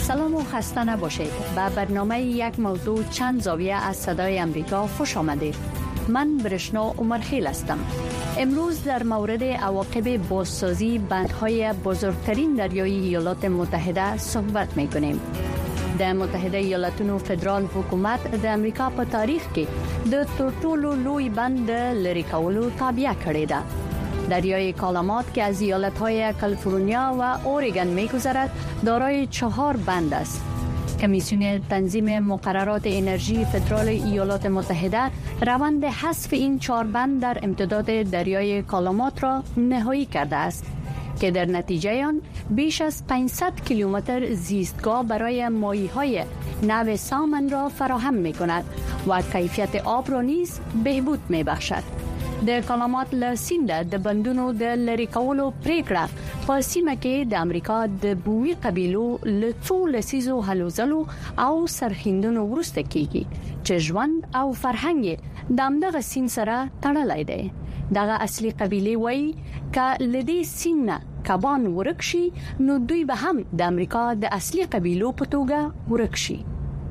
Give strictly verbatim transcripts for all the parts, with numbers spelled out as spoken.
سلام و خسته نباشید. به برنامه یک موضوع چند زاویه از صدای امریکا خوش آمدید. من برشنا عمرخیل هستم. امروز در مورد عواقب بازسازی بندهای بزرگترین دریایی ایالات متحده صحبت می‌کنیم. د متحده ایالاتونو فدرال حکومت د امریکا په تاریخ کې د ترټولو لوی بند لري کولو تابع کړی ده. دریای کالامات که از ایالت‌های کالیفرنیا و اورگان می‌گذرد دارای چهار بند است. کمیسیون تنظیم مقررات انرژی فدرال ایالات متحده روند حذف این چهار بند در امتداد دریای کالامات را نهایی کرده است که در نتیجه آن بیش از پانصد کیلومتر زیستگاه برای ماهی‌های نو سالمن را فراهم می‌کند و کیفیت آب را نیز بهبود می‌بخشد. د کالامات له سینده د بندونو د لری کولو پریکړه په سیمه کې د امریکا د بومي قبیلو له څو لسیزو هلوځلو او سرخیندونو ورسته کیږي چې ژوند او فرهنګ د همدغه سین سره تړلای دی. دغه اصلي قبیله وایي ک لدی سین کبان ورکشي نو دوی به هم د امریکا د اصلي قبیلو په توګه ورکشي.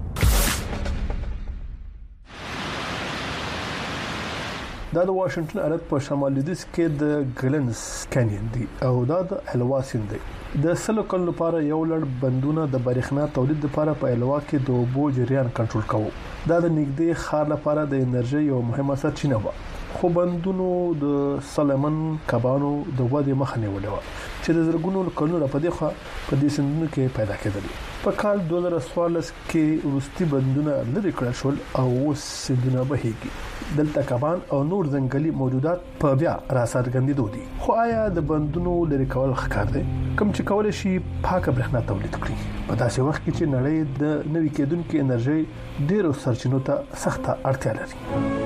دا د واشنگټن ایالت په شمال لویدیځ کې د ګلنز کانین دی او دا د الوا سیند دی. د سلوکن لپاره یو لړ بندونه د برېښنا تولید لپاره په الوا کې د اوبو جریان کنټرول کوي. دا د نږدې خار لپاره د انرژي یو مهمه سرچینه و. خو بندونو د سلمن کبانو د ودې مخه نیولې و چې د زرګونو کلونو په دغه په دې سندونو کې پیدا کېدل. په کال دوه زره څوارلس کې وروستي بندونه لري کړل شول او اوس سندونه بهيږي. دلته کبان او نور ځنګلي موجودات په بیا راڅرګندېدو دي. خو آیا د بندونو لري کول ښکار دي کوم چې کول شي پاکه برېښنا تولید کړي په داسې وخت کې چې نړۍ د نوي کېدونکو انرژي ډېرو سرچینو ته سخته اړتیا لري.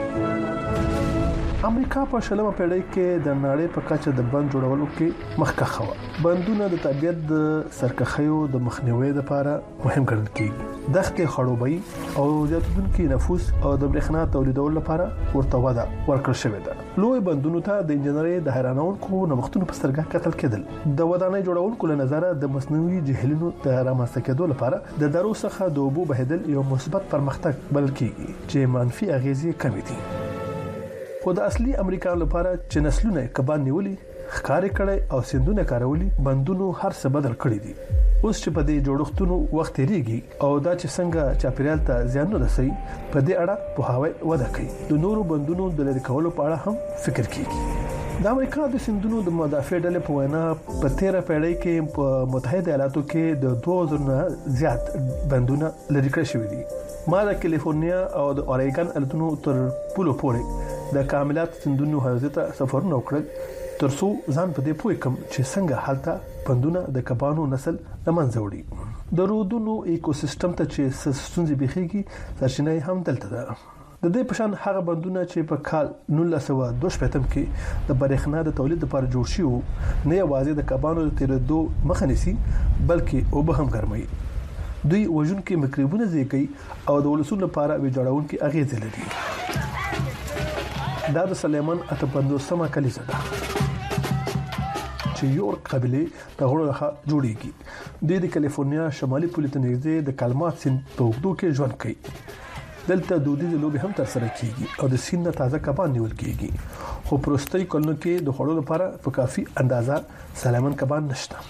امریکا په شلمه پیړۍ کې د نړۍ په کچه د بند جوړولو کې مخکښ و. بندونه د طبیعت د سرکښیو د مخنیوي لپاره مهم ګڼل کېږي. دښتې خړوبوي او زیاتونکو نفوس او د برېښنا تولیدولو لپاره ورته وده ورکړل شوې ده. لوی بندونو ته د انجنیري د حیرانونکو نوښتونو په سترګه کتل کېدل. د ودانۍ جوړونکو له نظره د مصنوعي جهیلونو د رامنځته کېدو لپاره د درو څخه د اوبو بهیدل یو مثبت پرمختګ بلل کېږي چې منفي اغیزې کمې دي. خو د اصلي امریکا لپاره چې نسلونه کبان نیولي ښکار کړي او سندونه کارولي بندونو هر څه بدل کړی دي. اوس چې په دې جوړښتونو وخت ریږي او دا چې څنګه چاپیریال ته زیان نه رسي په دې اړه په هاوی وده کوي. د نورو بندونو د لری کولو په اړه هم فکر کیږي. د امریکا د سندونو د مدافع ډلې په وینا په تیره پیړۍ کې په متحده ایالاتو کې د دوه زره نه زیات بندونه لری کړی شوی دي. ما د کالیفورنیا او د اورګان ایالتونو تر پولو پورې د کاملات سندونو حوزه سفرونه وکړل ترڅو ځان په دې پوه کم چې څنګه حالت بندونه د کبانو نسل لمنځه وړي. د رودونو ایکوسیستم ته چې ستونزې بخېږي سرچینه هم دلته ده. د دې پشان هغه بندونه چې په کال نولس سوه دوه شپږم کې د برېښنا د تولید لپاره جوړ شي نه یوازې د کبانو د تیرېدو مخه نیسي بلکې اوبه هم ګرموي. دوی وژونکي میکروبونه زیږي او د ولسونو لپاره ویجاړونکي اغیز لري. دا د سلیمان اته پنځوسمه کلیسا ده چې یو قبيله د غړو له جوړیږي. د کالیفورنیا شمالي پولې ته نږدې د کالمات سیند په وګړو کې ژوند کوي. دلته دودیزه لوبي هم تر سره کیږي او د سیند تازه کبان نیول کیږي. خو پروستي کلونو کې د غړو لپاره په کافي اندازه سلیمان کبان نشته.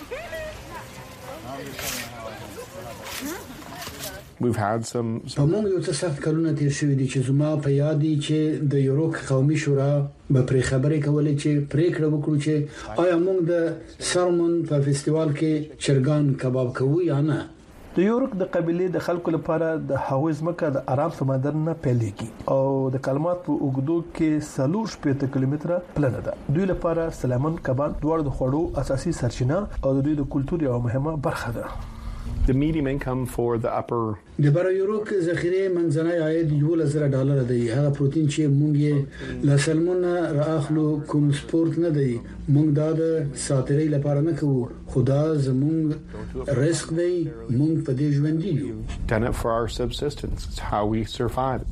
We've had some په موږ یو څه سخت کلونه تیر شوي دي چې زما په یاد دي چې د یوروک قومي شورا به پرې خبرې کولې چې پریکړه وکړو چې آیا موږ د سالمون په فستیوال کې چرګان کباب کوو یا نه. د یوروک د قبيله د خلکو لپاره د هویز مکه د آرام سمندر نه پیلېږي او د کلمات په اوګدو کې سلور شپږ کیلومتره پلان ده. دوی لپاره سلیمان کبان دوړ د خوړو اساسي سرچینه او د دوی د کلتور یو مهمه برخه ده. The medium income for the upper د بر یوروک ذخیره منځنی عاید یو لزر ډالر دی. هغه پروتین چې مونږ یې له سلمون راخلو کوم سپورت نه دی. مونږ دا د ساتري لپاره نه کوو. خدا زمونږ رزق دی. مونږ په دې ژوند یو. done it for our subsistence. It's how we survive.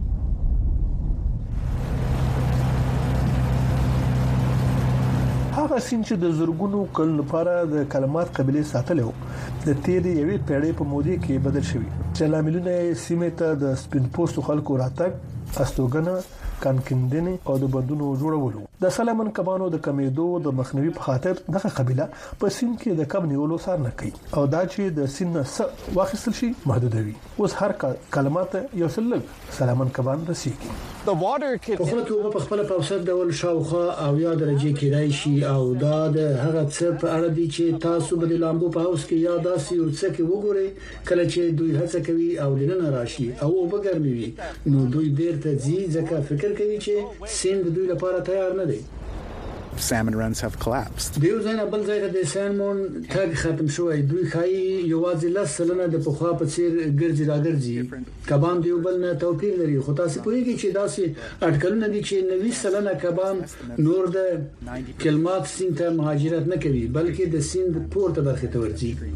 هغه دغه سین چې د زورګونو کل لپاره د کلمات قبيله ساتلو د تیرې یوې پیړۍ په مودې کې بدل شوی چې لاملونه سیمه ته د سپین پوستو خلکو راتګ استوګنه کانکندنه او د بندونو جوړولو د سلامن کبانو د کمیدو د مخنیوي په خاطر دغه قبيله په سین کې د کب نیولو سار نه کوي او دا چې د سین نه واخیستل شي محدودوي اوس هر کلمات یو سلګ سلامن کبان رسیږي The water could په خپل په خپل په اوسط ډول شاوخه او یا درجه کې راشي او دا د هغه څه په اړه دي چې تاسو به د لامبو په اوس کې یا داسې یو څه کې وګورئ کله چې دوی هڅه کوي او دنه راشي او وبګرمي وي نو دوی بیرته ځي ځکه فکر کوي چې سیند دوی لپاره تیار نه دی salmon runs have collapsed. دیو ځای نه بل ځای ته د سالمون تاګ ختم شوی دوی خای یوازې لاس سلنه د پخوا په څیر ګرځي راګرځي کبان دیو بل نه توپیر لري خو تاسو پوهیږئ چې داسې اټکلونه دي چې نوي سلنه کبان نور د کلمات سینته مهاجرت نه کوي بلکې د سیند پورته برخه ته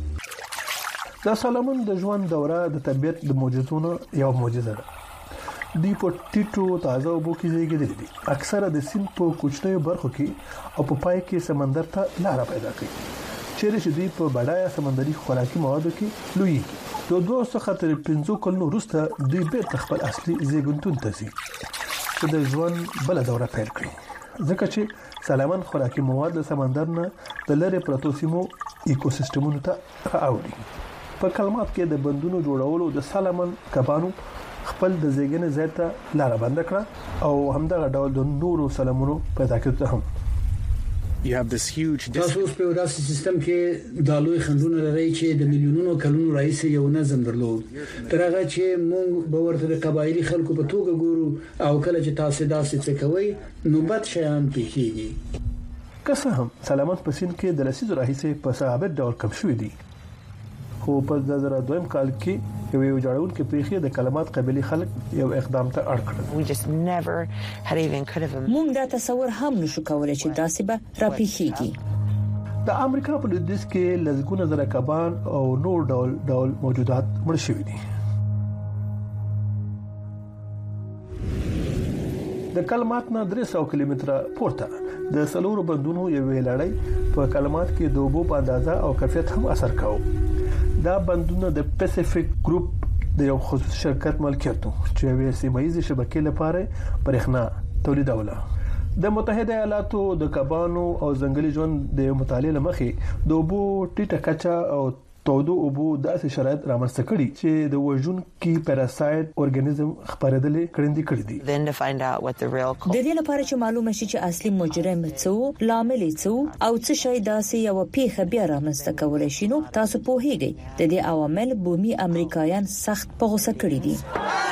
ورځي د سالمون د ژوند دوره د طبيعت د معجزونو یو معجزه ده دی په ټیټو تازه اوبو کې زیږیدل دي اکثره د سیند په کوچنیو برخو کې او په پای کې سمندر ته لار پیدا کوي چیرې چې دی په بډایه سمندري خوراکي موادو کې لوی د دوه څخه تر پنځو کلونو وروسته دوی بیرته خپل اصلي زیږونتون ته ځي چې د ژوند بل دوره پیل کړي ځکه چې سالمن خوراکي مواد د سمندر نه د لری پروتو سیمو ایکوسیستمونو ته راوړي په کلمات کې د بندونو جوړولو د سالمن کبانو خپل د زیګنې ځای ته لار بند کړه او همدغه ډول د نورو سلامونو پیدا کړه هم You have this huge تاسو په داسې سیستم کې د لوی خندونو لري چې د میلیونونو کلونو رئیس یو نظم درلود تر هغه چې موږ به ورته د قبایلی خلکو په توګه ګورو او کله چې تاسو داسې څه کوي نو بد شیان پیښیږي که څه هم سلامت په سین کې د لسیزو راهیسې په ثابت ډول کم شوې دي خو په د زړه دویم کال کې یو یو جوړون کې پیښې د کلمات قبلي خلک یو اقدام ته اړ کړل We just never had even could have مونږ دا تصور هم نشو کولای چې داسې به را پیښیږي د امریکا په لویدیځ کې لږونه زره کبان او نور ډول ډول موجودات مړ شوي دي د کلمات نه درې سوه کیلومتره پورته د سلورو بندونو یو لړۍ په کلمات کې د اوبو په اندازه او کیفیت هم اثر کاوه دا بندونه د پیسفیک ګروپ د یو خصوصي شرکت ملکیت چې یو سیمایي شبکې لپاره برېښنا تولیدوله د متحده ایالاتو د کبانو او ځنګلي ژوند د مطالعې لمخې د اوبو ټیټه کچه او تودو اوبو داسې شرایط رامنځته کړي چې د وژون کې پاراسایت اورګانیزم خپرېدلې کړندې کړې دي then to find out what the real د دې لپاره چې معلومه شي چې اصلي مجرم څه لامل څه او څه شي داسې یو پیښه بیا رامنځته کولای شي نو تاسو پوهیږئ د دې عوامل بومي امریکایان سخت په غوسه کړي دي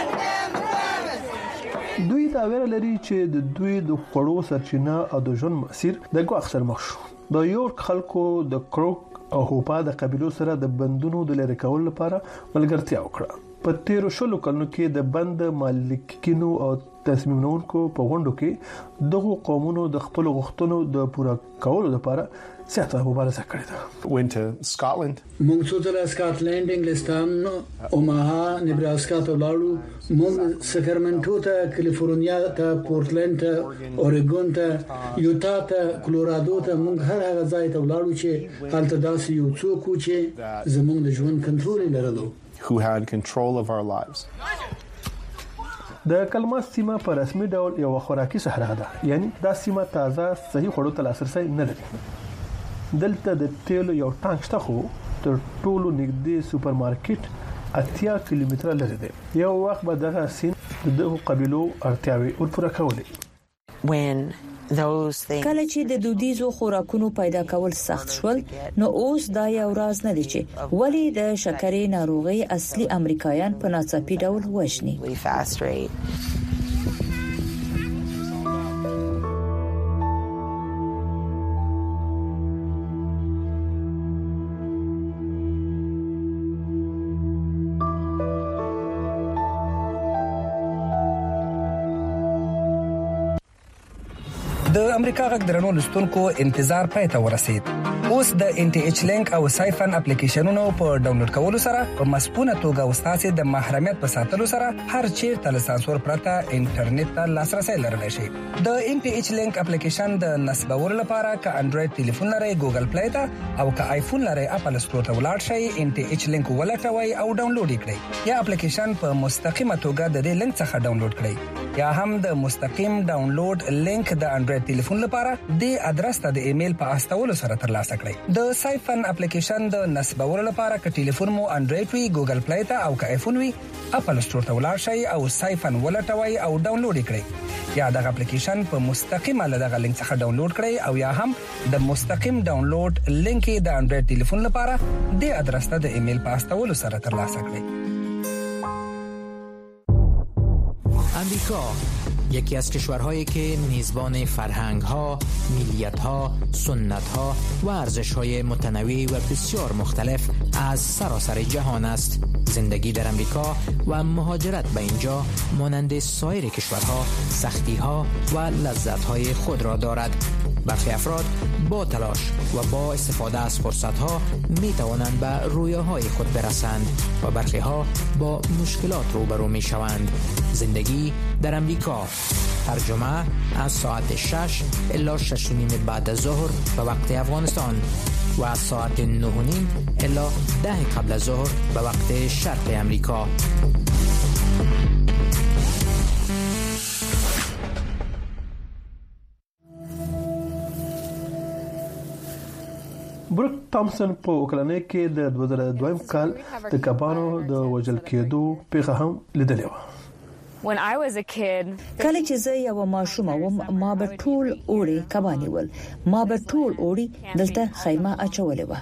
دوی دا ویل لري چې د دوی د خړو سرچینه او د ژوند مسیر د ګواښ سره مخ شو د یورک خلکو د کروک او هوپا د قبيلو سره د بندونو د لری کول لپاره ملګرتیا وکړه په تیرو شلو کلونو کې د بند مالکینو او تصمیم نیونکو په غونډو کې دغه قومونو د خپل غوښتنو د پوره کولو لپاره سخته مبارزه کړې ده Went to Scotland. موږ څو ځله سکاټلند انګلستان اوماها نبراسکا ته لاړو موږ ساکرامنټو ته کالیفورنیا ته پورتلند ته اوريګون ته یوتا ته کولورادو ته موږ هر هغه ځای ته لاړو چې هلته داسې یو څوک چې زموږ د ژوند کنټرول لرلو Who had control of our lives. د کلمات سیمه په رسمي ډول یو خوراکي صحرا ده یعنی دا سیمه تازه صحیح خورو ته لاسرسي نه لري دلته د تیلو یو ټانک شته خو تر ټولو نږدې سوپر مارکیټ اتیا کیلومتره لري دی یو وخت به دغه سین د قبيلو اړتیاوي ورپوره کولې when those things کله چې د دودیزو خوراکونو پیدا کول سخت شول نو اوس دا یو راز نه دی چې ولی د شکرې ناروغي اصلي امریکایان په ناڅاپي ډول وژني we fast rate د امریکا غږ درنو لستونکو انتظار پای ته ورسید. اوس د ان ټي ایچ لینک او سایفن اپلیکیشنونو په ډاونلوډ کولو سره په مسپونه توګه استاد د محرمیت په ساتلو سره هر چیرته له سانسور پرته انټرنیټ ته لاسرسي لرلی شي. د ان ټي ایچ لینک اپلیکیشن د نصبولو لپاره ک انډراید ټلیفون لري ګوګل پلی ته او ک آیفون لري اپل سٹور ته ولاړ شئ، ان ټي ایچ لینک ولټوي او ډاونلوډ کړئ یا اپلیکیشن په مستقیمه توګه د دې لینک څخه ډاونلوډ کړئ یا هم د مستقیم ډاونلوډ لینک د انډراید ټلیفون لپاره د ادرس ته د ایمیل په استولو سره ترلاسه کړئ. د سایفن اپلیکیشن د نصبولو لپاره ک ټلیفون مو انډراید وي ګوګل پلی ته او ک آیفون وي اپل سٹور ته ولاړ شئ او سایفن ولټوي او ډاونلوډ کړئ یا دغه اپلیکیشن په مستقیمه له دغه لینک څخه ډاونلوډ کړئ او یا هم د مستقیم ډاونلوډ لینک د انډراید ټلیفون لپاره د ادرس ته د ایمیل په استولو سره ترلاسه کړئ. امریکا یکی از کشورهایی که میزبان فرهنگ‌ها، ملیت‌ها، سنت‌ها و ارزش‌های متنوع و بسیار مختلف از سراسر جهان است. زندگی در امریکا و مهاجرت به اینجا مانند سایر کشورها سختی‌ها و لذت‌های خود را دارد. برخی افراد با تلاش و با استفاده از فرصت‌ها می‌توانند به رویاهای خود برسند و برخی ها با مشکلات روبرو می‌شوند. زندگی در امریکا هر جمعه از ساعت شش الی شش و نیم بعد از ظهر به وقت افغانستان و از ساعت نه و نیم الی ده قبل از ظهر به وقت شرق امریکا. بروک تامسن په اوکلانډ کې د دوه زره دوه کال د کبانو د وژل کېدو پیښه هم لیدلې و. When I was a kid, کله چې زه یو ماشوم وم ما به ټول اوړي کباني ول، ما به ټول اوړي دلته خیمه اچولې و.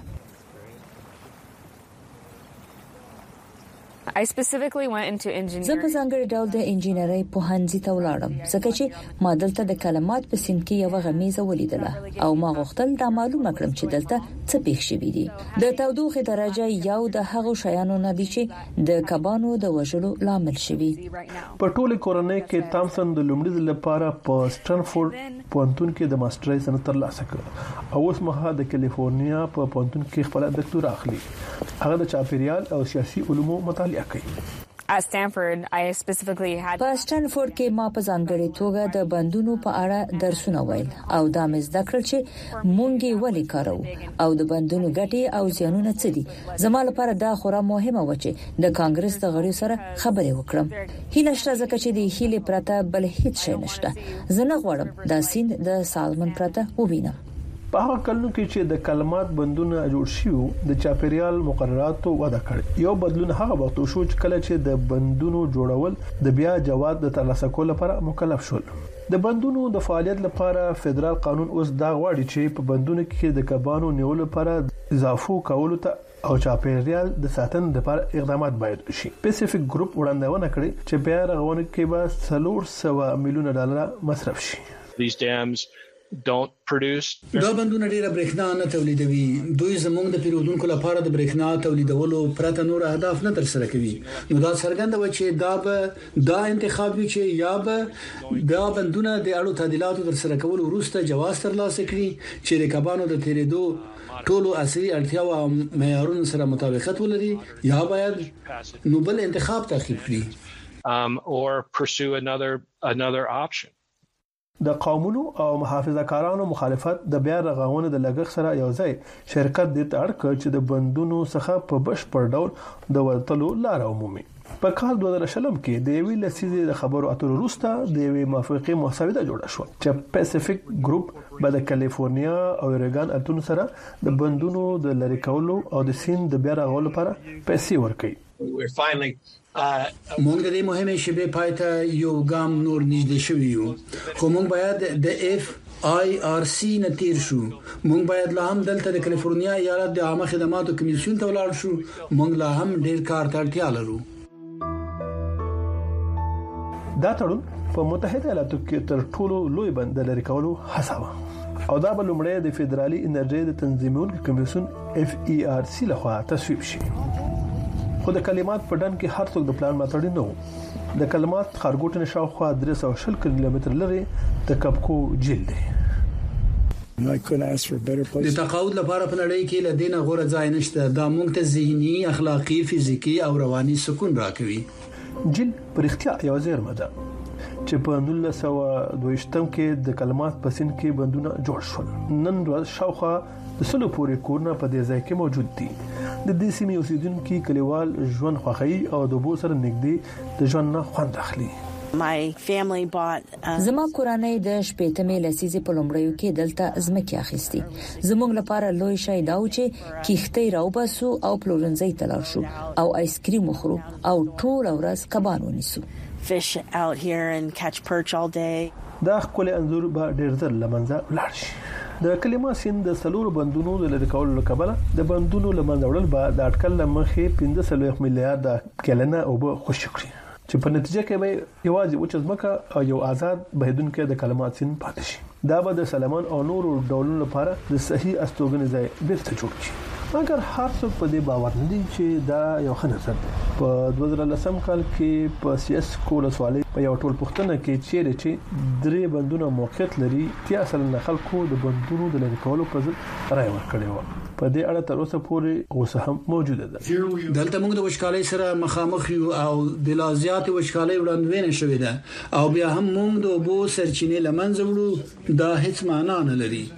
I specifically went into engineering. زه په ځانګړي ډول د انجینرۍ پوهنځي ته ولاړم ځکه چې ما دلته د کلمات په سین کې یو غمیزه ولیدله او ما غوښتل دا معلومه کړم چې دلته څه پېښ شوی دی. د تودوخې درجه یو د هغو شیانو نه دی چې د کبانو د وژلو لامل شوی. په ټوله کورنۍ کې تامسن د لومړي ځل لپاره په سټنفورد پوهنتون کې د ماسترۍ سند ترلاسه کړ او اوس مهال د کالیفورنیا په پوهنتون کې خپل ډاکټر اخلي. هغه د چاپیریال او سیاسي علومو مطالعه At Stanford, I specifically had په سټنفورد کې ما په ځانګړي توګه د بندونو په اړه درسونه ویل او دا مې زده کړل چې مونږ یې ولې کارو او د بندونو ګټې او زیانونه څه دي. زما لپاره دا خورا مهمه و چې د کانګرس د غړیو سره خبرې وکړم. هیله شته ځکه چې د هیله پرته بل هیڅ شی نشته. زه نه غواړم دا سیند د سالمن پرته ووینم. په هغه کلونو کې چې د کلمات بندونه جوړ شيو د چاپیریال مقرراتو وده کړ. یو بدلون هغه وخت شو چې کله چې د بندونو جوړول د بیا جواز د ترلاسه کولو لپاره مکلف شول. د بندونو د فعالیت لپاره فدرال قانون اوس دا غواړي چې په بندونو کې د کبانو نیولو لپاره اضافه کولو ته او چاپیریال د ساتنې لپاره اقدامات باید وشي. پیسفیک ګروپ وړاندوینه کړې چې بیا رغونه کې به څلور سوه میلیونه ډالر مصرف شي. These dams don't produce. دا بندونه ډیره برېښنا نه تولیدوي. دوی زموږ د پیرودونکو لپاره د برېښنا تولیدولو پرته نور اهداف نه ترسره کوي. نو دا څرګنده و چې دا به دا انتخاب وي چې یا به دا بندونه د اړو تعدیلاتو ترسره کولو وروسته جواز ترلاسه کړي چې د کبانو د تیرېدو ټولو اصلي اړتیاو او معیارونو سره مطابقت ولري یا باید نو بل انتخاب تعقیب کړي um or pursue another another option. د قومونو او محافظه‌کارانو مخالفت د بیا رغونې د لګښت سره یو ځای شرکت د اړ کړ چې د بندونو څخه په بشپړ ډول د ورتلو لار عمومي. په کال دوه زره شلم کې د یوې لسیزې د خبرو اترو وروسته د یوې موافقې مسوده جوړه شو چې پیسفیک ګروپ به د کالیفورنیا او اوريګان التون سره د بندونو د لری کولو او د سین د بیا رغولو لپاره پیسې ورکړي. We're finally مونږ د دې مهمه شیبې پایته یو ګام نور نږدې شوی یو خو مونږ باید د اف آی آر سی نتیر شو. مونږ باید لا هم دلته د کالیفورنیا ایالت د عامه خدماتو کمیسیون ته ولاړ شو. مونږ لا هم ډیر کار ته اړتیا لرو. دا تړون په متحده ایالاتو کې تر ټولو لوی بند لري کولو هڅه و او دا بل لومړی د فدرالي انرژي د تنظیمونکو کمیسیون اف ای آر سی لخوا تصویب شي. خو د کلمات په ډن کې هر څوک د پلان ماتړی نه و. د کلمات خارګوټ نشاوخوا درې سوه کیلومتر لري د کپکو جیل دی. I couldn't ask for a better place. د تقاعد لپاره په نړۍ کې لدینه غوړه ځای نشته. دا موږ ته ذهني، اخلاقی، فزیکی او رواني سکون راکوي. جیل پرختیا یو زیرمه ده چې په نولس سوه دویشتم کې د کلمات په سین کې بندونه جوړ شول. نن ورځ شاوخوا د سلو پورې کورونه په دې ځای کې موجود دي. د دې سیمې اوسیدونکو کلیوال ژوند خوښي او د بو سره نږدې د ژوند نه خوند اخلي. My family bought um... زما کورنۍ د شپېتمې لسیزې په لومړیو کې دلته ځمکې اخیستي. زموږ لپاره لوی شی دا و چې کیختې راوباسو او پلورنځي ته لاړ شو او آیسکریم وخورو او ټول ورځ کبان ونیسو. fish out here and catch perch all day. دا خپل انځور به ډیر ځل لمنځه ولاړ شي. د کلمه سین د سلور بندونو د لری کولو کبله د بندونو لمنځه وړل به د اټکل لمخې پنځه سلويخ میلیارډ کلنه او به خوشی کړی چې په نتیجه کې به یوازې وچ ځمکه او یو آزاد بهدونکو د کلمات سین پاتې شي. دا به د سلمان او نور ډولونو لپاره د صحیح استوګنې ځای بیرته جوړ کړي. مګر هر څوک په دې باور نه دي چې دا یو ښه نظر دی. په دوه زره لسم کال کې په سیاس کوله سوالي په یو ټول پښتنه کې چیرې چې درې بندونه موقعیت لري تیا اصل نه خلکو د بندونو د لری کولو په ځل رائے ورکړی و. په دې اړه تر اوسه پورې اوسه هم موجوده ده. دلته موږ د وشکالۍ سره مخامخ یو او د لازیات وشکالۍ وړاندوینه شوې ده او بیا هم موږ د بو سرچینې لمنځه وړو. دا هیڅ معنا نه لري.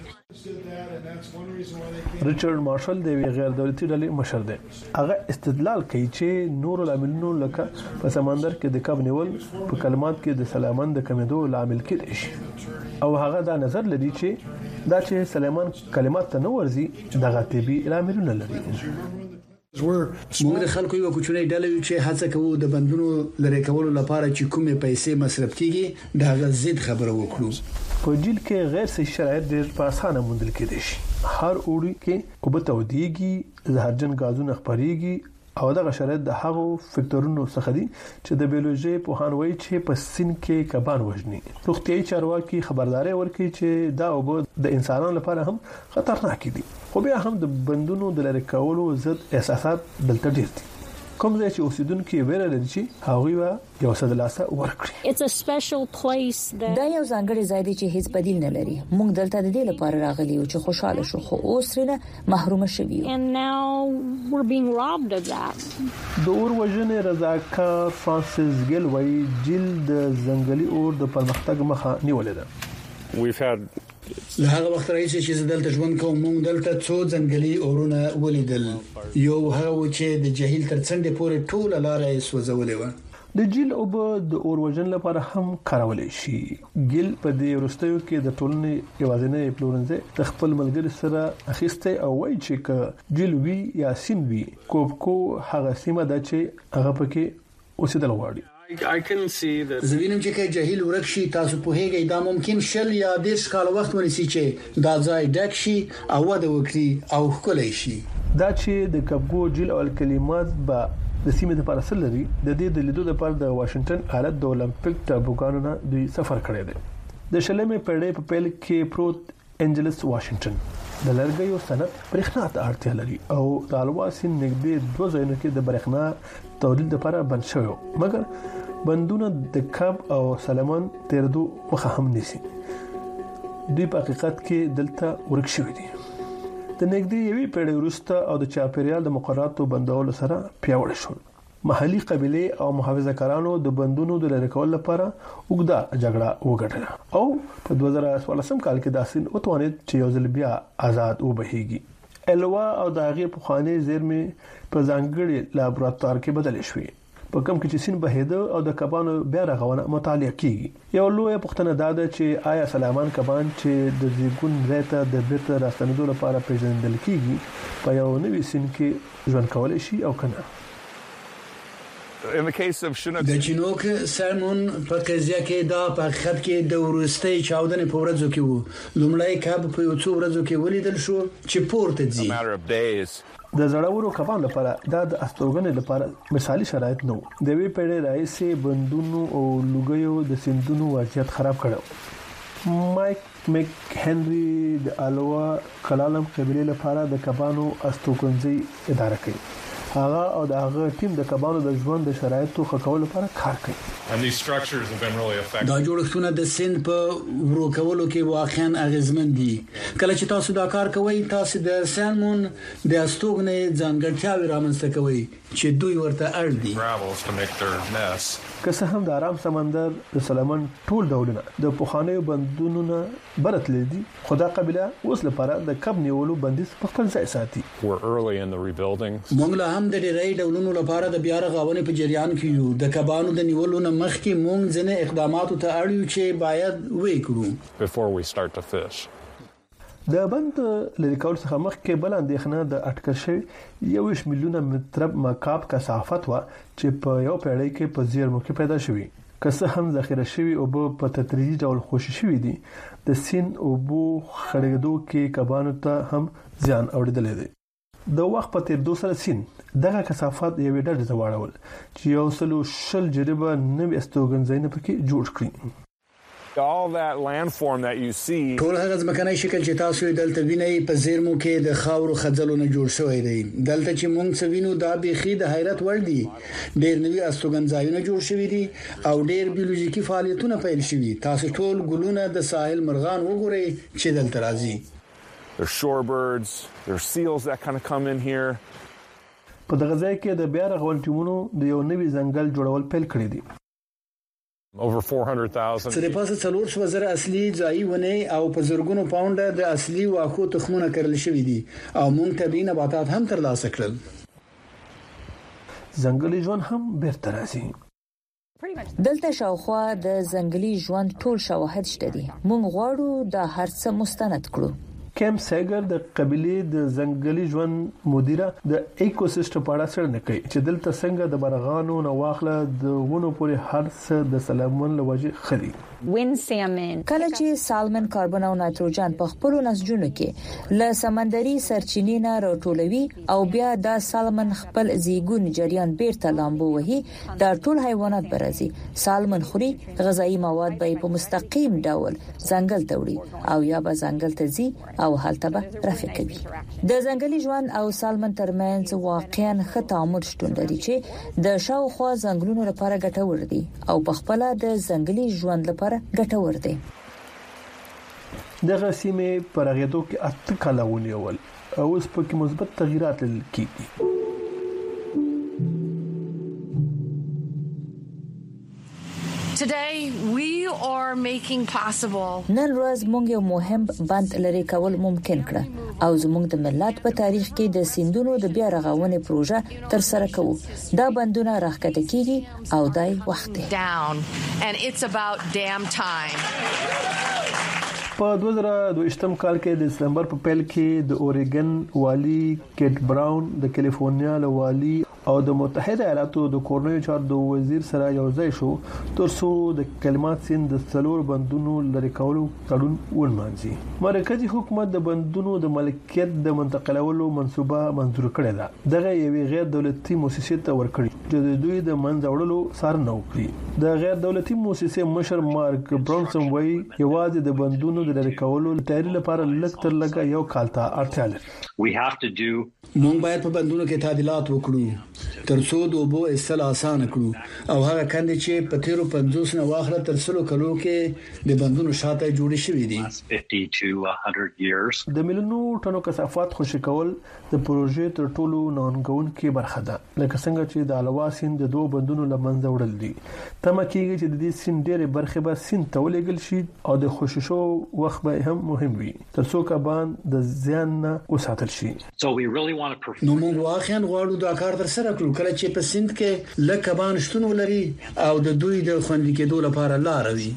ریچارډ مارشل د غیر دولتي ډلې مشر دی. هغه استدلال کوي چې نور العاملونو لکه په سمندر کې د کب نیول په کلمات کې د سلمان د کمیدو لامل کېدای شي او هغه دا نظر لري چې دا چې سلمان کلمات ته نه ورزي دغه طبي لاملونه لري. موږ د خلکو یو کوچنی ډله چې هڅه کوو د بندونو لری کولو لپاره چې کومې پیسې مصرف کیږي دا غزید خبره وکړو. په جیل کې غیر صحي شرایط ډېر په اسانه موندل کېدای شي. هر اوړي کې اوبه توديږي، زهرجن غازونه خپريږي او دغه شرایط د هغو فکټورونو څخه دي چې د بیولوژي په هانوي چې په سین کې کبان وژني. روغتيایي چارواکي خبرداري ورکړي چې دا اوبه د انسانانو لپاره هم خطرناک دي. خو بیا هم د بندونو د لری کولو ضد احساسات دلته ډېر دي. کوم ځای چې اوسیدونکو ویره لري چې هغه یو څه د لاسه ورکړي. It's a special place that دا یو ځانګړی ځای دی چې هیڅ بدیل نه لري. موږ دلته د دې لپاره راغلي یو چې خوشاله شو خو اوس رینه محروم شوي یو. And now we're being robbed of that. د اور وژنې رضاکار فرانسیس ګیل وایي جیل د ځنګلي اور د پرمختګ مخه نیولې ده. We've had له هغه وخت راځي چې دلته ژوند کوم موږ دلته څو ځنګلي اورونه ولیدل. یو هغه چې د جهیل تر څنډې پورې ټول لارې سوځولې و. د جیل او د اور وژن لپاره هم کارول شي. ګیل په دې ورستیو کې د ټولنې یوازینی پلورنځي د خپل ملګری سره اخیسته او وایي چې ک جیل وی یا سین وی کوبکو هغه سیمه ده چې هغه پکې اوسېدل غواړي. I can see that زوینم چې کې جهیل ورکشي تاسو په هیګي دا ممکن شل یا دیش کال وخت ونیسي چې دا ځای ډک شي او وده وکړي او خلای شي. دا چې د کبګو جیل او کلمات به د سیمې لپاره سره لري د دې د لیدو لپاره د واشنگټن ایالت د اولمپیک ټاپوګانو نه دوی سفر کړی دی. د شلمې پیړۍ په پیل کې پروت انجلس واشنگټن د لرګیو صنعت برېښنا ته اړتیا لري او د الواسین نږدې دوه ځایونو کې د برېښنا تولید لپاره بند شوی مګر بندونه د کب او سلمان تیردو مخه هم نيسي. دوی په حقیقت کې دلته ورک شوی دي. د نږدې یوې پیړۍ وروسته او د چاپیریال د مقرراتو بندولو سره پیاوړی شول. محلي قبيله او محافظه کارانو د بندونو د لری کول لپاره وګړه جګړه وګټله او په دوه زره څوارلسم کال کې داسین اوتوانید چې یو ځل بیا آزاد وبهيږي. الوا او داغه په خانه زیرمه په ځانګړي لابراتوار کې بدل شوې. په کوم کې چې سین بهیده او د کبانو بیا رغونه مطالعه کیږي. یو لوی پوښتنه دا ده چې آیا سلامان کبان چې د زیګون زیته د بیرته راستنېدو لپاره پیژندل کیږي په یو نوې سین کې ژوند کولای شي او کنه. In the case of Chinook, د چینوک سالمون په قضیه کې دا په حقیقت کې د ورستۍ چاودنې په ورځو کې وو. لومړی کب په یو څو ورځو کې ولیدل شو چې پورته ځي. a matter of days. د زړورو کبان لپاره دا د استوګنې لپاره مثالي شرایط نه وو. د وی پیړۍ راځي بندونو او لوګیو د سندونو وضعیت خراب کړو. مایک میک هنري د الوا کلالم قبيله لپاره د کبانو استوګنځي اداره کوي. هغه او د هغه ټیم د کبانو د ژوند د شرایطو ښه کولو لپاره کار کوي. And these structures have been really effective. دا جوړښتونه د سند په ورو کولو کې واقعا اغیزمن دي. کله چې تاسو دا کار کوئ تاسو د سالمون د استوګنې ځانګړتیاوې رامنځته کوئ چې دوی ورته اړ دي. که څه هم د آرام سمندر د سلمون ټول ډولونه د پوخانیو بندونو نه برتل دي خو دا قبيله اوس لپاره د کب نیولو بندیز په خپل ځای ساتي. We're early in the rebuilding. موږ له هم د ډیری ډولونو لپاره د بیا رغونې په جریان کې یو. د کبانو د نیولو نه مخکې موږ ځنه اقدامات ته اړ یو چې باید وکړو before we start to fish. د بند لري کول څخه مخکې بل اندېښنه د اټکل شوی یوش میلیونه متر مکعب کثافت وا چې په یو پیړۍ کې په زیرمو کې پیدا شوی. که څه هم ذخیره شوی او په تدریجي ډول خوشی شوی دي د سین او بو خړېدو کې کبانو ته هم ځان اوریدل دي. د وخت په تیر دوه سره سین دغه کثافت یو ډېر ځواړول چې یو سلو شل جریبه نوې استوګنځای پکې جوړ کړی. All that landform that you see ټول هغه ځمکنی شکل چې تاسو یې دلته وینئ په زیرمو کې د خاورو خځلو نه جوړ شوی دی. دلته چې موږ څوینو دا بيخي د حیرت وړ دي. ډېر نوي استوګنځایونه جوړ شوي دي او ډېر بیولوژیکي فعالیتونه پیل شوي. تاسو ټول ګلونه د ساحل مرغان وګورئ چې دلته راځي. There's shorebirds, there's seals that kind of come in here. په دغه ځای کې د بیا رغول ټیمونو د یو نوي ځنګل جوړول پیل کړی دي. Over four hundred thousand. سره پاسه څلور سوه زره اصلي ځای ونه او په زرګونو پاونډه د اصلي واخو تخمونه کرل شوی دي او مونږ طبيعي نباتات هم ترلاسه کړل. ځنګلي ژوند هم بیرته راځي. دلته شاوخوا د ځنګلي ژوند ټول شواهد شته دي. مونږ غواړو د هر څه مستند کړو. کیم سیګر د قبيله د ځنګلي ژوند مدیره د ایکوسیستم په اړه څرګنده کوي چې دلته څنګه د مرغانو نو واخله د ونو پورې هر څه د سلمون لوجه خري. وین سالمن کله چې سالمن کاربن او نایتروجن په خپل نسجونو کې له سمندري سرچینې نه راټولوي او بیا د سالمن خپل زیګون جریان بیرته لامبو وهي د ټول حیوانات برازي. سالمن خوري غذایی مواد به په مستقیم ډول ځنګل ته وړي او یا به ځنګل ته ځي او حالت به رافع کوي. د ځنګلي ژوند او سالمن ترمنځ واقعا ښه تعامل شتون لري چې د شاوخوا ځنګلونو لپاره ګټور دي او په خپل د ځنګلي ژوند لپاره ګټور دي. دغه سیمه پر هغه کې اته کاله ونیول او اوس په کې مثبت تغیرات لیدل کیږي. Today we are making possible. نن ورځ موږ یو مهم بند لري کول ممکن کړ او زموږ د ملت په تاریخ کې د سیندونو د بیا رغونې پروژه تر سره کوو. دا بندونه راخکته کیږي او دای وخت دی. Down and it's about damn time. په دوه زره دوه کال کې د دسمبر په پیل کې د اوریګن والی کیټ براون د کیلیفورنیا له والی او د متحده ایالاتو د کورنیو چارو د وزیر سره یو ځای شو ترڅو د کلمات سیند د څلور بندونو لری کولو تړون ونمانځي. مرکزی حکومت د بندونو د ملکیت د منتقلولو منصوبه منظور کړې ده. دغه یوې غیر دولتي مؤسسې ته ورکړي چې د دوی د منځوړلو څارنه وکړي. د غیر دولتي مؤسسې مشر مارک برانسون وایي یوازې د بندونو د لری کولو تیاری لپاره لږ تر لږه یو کال ته اړتیا لري. We have to do مونږ باید په بندونو کې تعدیلات وکړو ترڅو د اوبو استل آسان کړو او هغه کندې چې په تیرو پنځوس نه واخله تر څلو کلو کې د بندونو شاته جوړې شوې دي. fifty to one hundred years. د مليونو ټنو کثافات خوشی کول د پروژې تر ټولو نانګون کې برخه ده. لکه څنګه چې د الوا سیند د دوه بندونو لمنځه وړل دي. تمه کیږي چې د دې سیند ډېرې برخې به سیند ته ولېږل شي او د خوششو وخت به هم مهم وي ترڅو کبان د زیان نه وساتل شي. So we really want to نو موږ واقعا غواړو دا کار تر سره کړو کله چې په سند کې لکه کبان شتون ولري او د دوی د خوندي کېدو لپاره لار وي.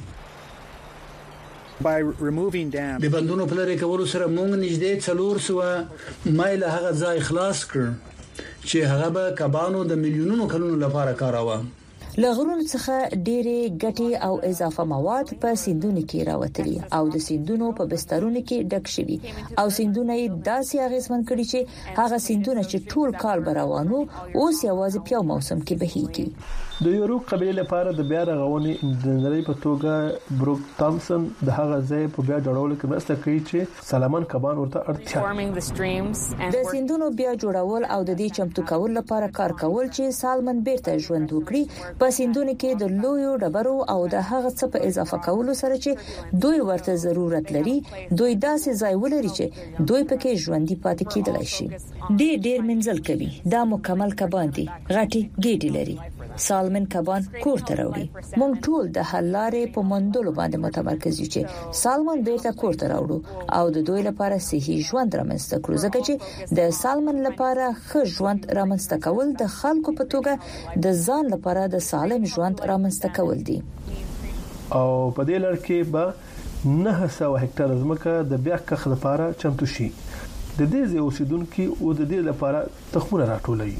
By removing dams د بندونو په لري کولو سره موږ نږدې څلور سوه مایل هغه ځای خلاص کړ چې هغه به کبانو د میلیونونو کلونو لپاره کاراوه. لغرونو څخه ډېرې ګټې او اضافه مواد په سیندونو کې راوتلي او د سیندونو په بسترونو کې ډک شوي او سیندونه داسې اغیزمن کړي چې هغه سیندونه چې ټول کال روانو اوس یوازې په موسم کې بهيږي. د یورو قبیله لپاره د بیا رغونې انجنیری په توګه بروک تامسن د هغه ځای په بیا جوړولو کې مرسته کوي چې سالمن کبان ورته اړتیا د سیندونو بیا جوړول او د دې چمتو کول لپاره کار کول چې سالمن بیرته ژوند وکړي په سیندونو کې د لویو ډبرو او د هغه څه په اضافه کولو سره چې دوی ورته ضرورت لري دوی داسې ځای ولري چې دوی پکې ژوندۍ پاتې کېدلای شي. ډېر ډېر منځل کوي دا مکمل کبان دي غټي ګېډي لري سالمن کبان کور ته راوړي. مونږ ټول د حل لارې په مندلو باندې متمرکز یو چې سالمن بیرته کور ته راوړو او د دوی لپاره صحي ژوند رامنځته کړو ځکه چې د سالمن لپاره ښه ژوند رامنځته کول د خلکو په توګه د ځان لپاره د سالم ژوند رامنځته کول دي. او په دې لړ کې به نه سوه هکتار ځمکه د بیا کښت لپاره چمتو شي. د دې ځای اوسیدونکو او د دې لپاره تخمونه راټولوي.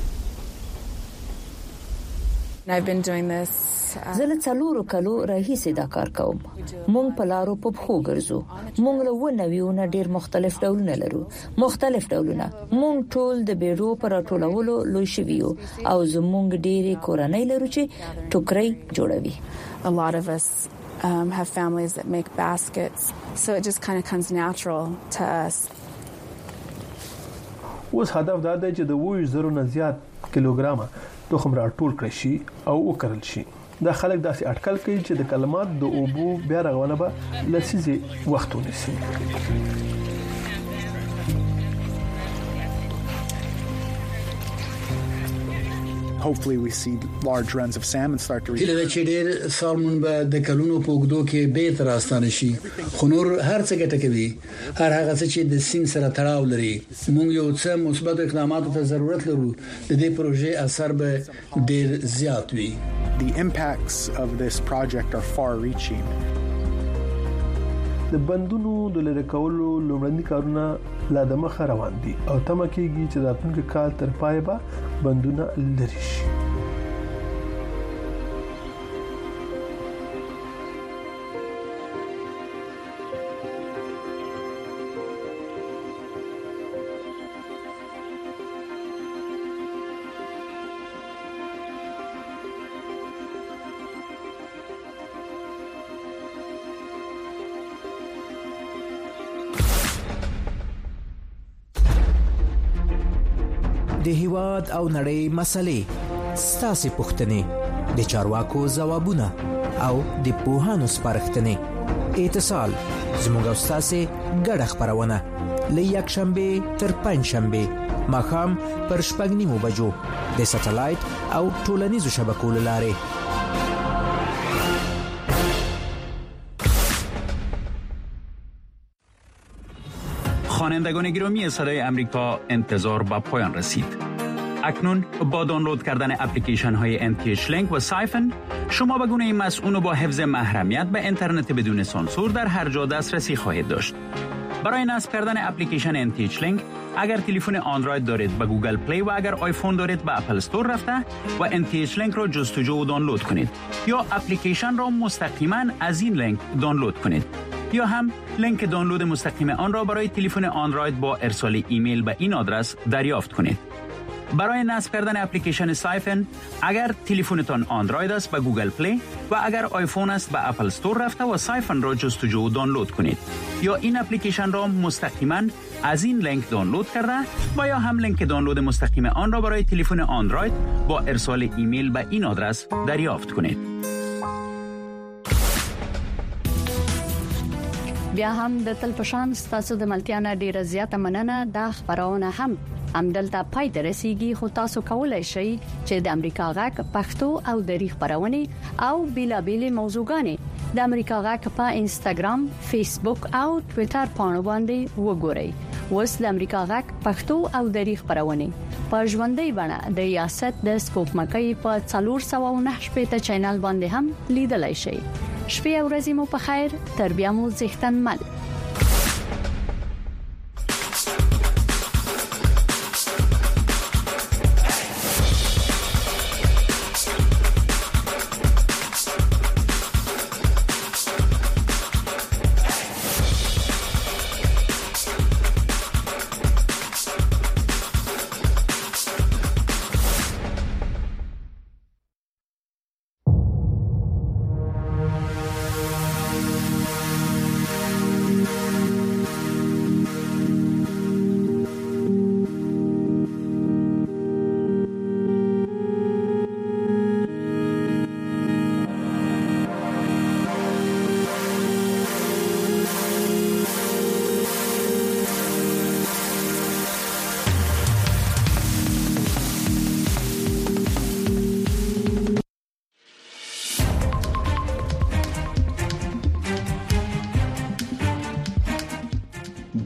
I've been doing this زه له څلورو کلو راهیسې دا کار کوم. مونږ په لارو په بخو ګرځو. مونږ له ونویونه ډیر مختلف ډولونه لرو. مختلف ډولونه. مونږ ټول د بیرو پر راټولولو لوي شویو او زمونږ ډیره کورنۍ لرو چې ټوکري جوړوي. A lot of us um, have families that make baskets, so it just kind of comes natural to us. اوس هدف دا دی چې د وو زرو نه زیات کیلوګرامه تخم راټول کړي شي او وکرل شي. دا خلک داسې اټکل کوي چې د کلمات د اوبو بیا رغونه به لسیزي وخت ونیسي. Hopefully we see large runs of salmon start to هله چې ډېر سالمون به د کلونو په وګدو کې به تر راستانه شي. خو نور هر څه ګټه کوي. هر هغه څه چې د سین سره تړاو لري. موږ یو څه مثبت اقداماتو ته ضرورت لرو. د دې پروژې اثر به ډېر زیات وي. The impacts of this project are far reaching. د بندونو د لری کولو لومړني کارونه لا د مخه روان دي او تمه کېږي چې راتلونکي کال تر پای به بندونه لري شي. د هیواد او نړۍ مسلې ستاسو پوښتنې د چارواکو ځوابونه او د پوهانو سپارښتنې اتصال زموږ او تاسو ګډه خبرونه ل یک شنبه تر پنځ شنبه ماښام پر شپږ نیمو بجو د ساتلایت او ټولنیزو شبکو لارې. خوانندگان گرامی صدای امریکا انتظار به پایان رسید. اکنون با دانلود کردن اپلیکیشن های ان تی اچ لینک و سایفن شما به گونه مسئول و با حفظ محرمیت به اینترنت بدون سانسور در هر جا دسترسی خواهید داشت. برای نصب کردن اپلیکیشن ان تی اچ لینک اگر تلفن اندروید دارید به گوگل پلی و اگر آیفون دارید به اپل استور رفته و ان تی اچ لینک را جستجو و دانلود کنید یا اپلیکیشن را مستقیما از این لینک دانلود کنید یا هم لینک دانلود مستقیم آن را برای تلفن اندروید با ارسال ایمیل به این آدرس دریافت کنید. برای نصب کردن اپلیکیشن سایفن اگر تلفنتان اندروید است به گوگل پلی و اگر آیفون است به اپل استور رفته و سایفن را جستجو و دانلود کنید یا این اپلیکیشن را مستقیما از این لینک دانلود کرده و یا هم لینک دانلود مستقیم آن را برای تلفن اندروید با ارسال ایمیل به این آدرس دریافت کنید. بیا هم د تل پشان ستاسو د ملتیا ډیره زیاته مننه. دا خبرونه هم همدلته پای ته رسیدي خو تاسو کولای شئ چې د امریکا غږ پښتو او دری خبرونه او بیلابېلې موضوعګانې د امریکا غږ په انستګرام، فیسبوک او ټوئیټر باندې باندې وګورئ. اوس د امریکا غږ پښتو او دری خبرونه په ژوندۍ بڼه د ریاست د سکوپ مکۍ په څلور سوه نه شپږ چینل باندې هم لیدلای شئ. شپې او ورځې مو په خیر، تر بیا مو ځښتن مل.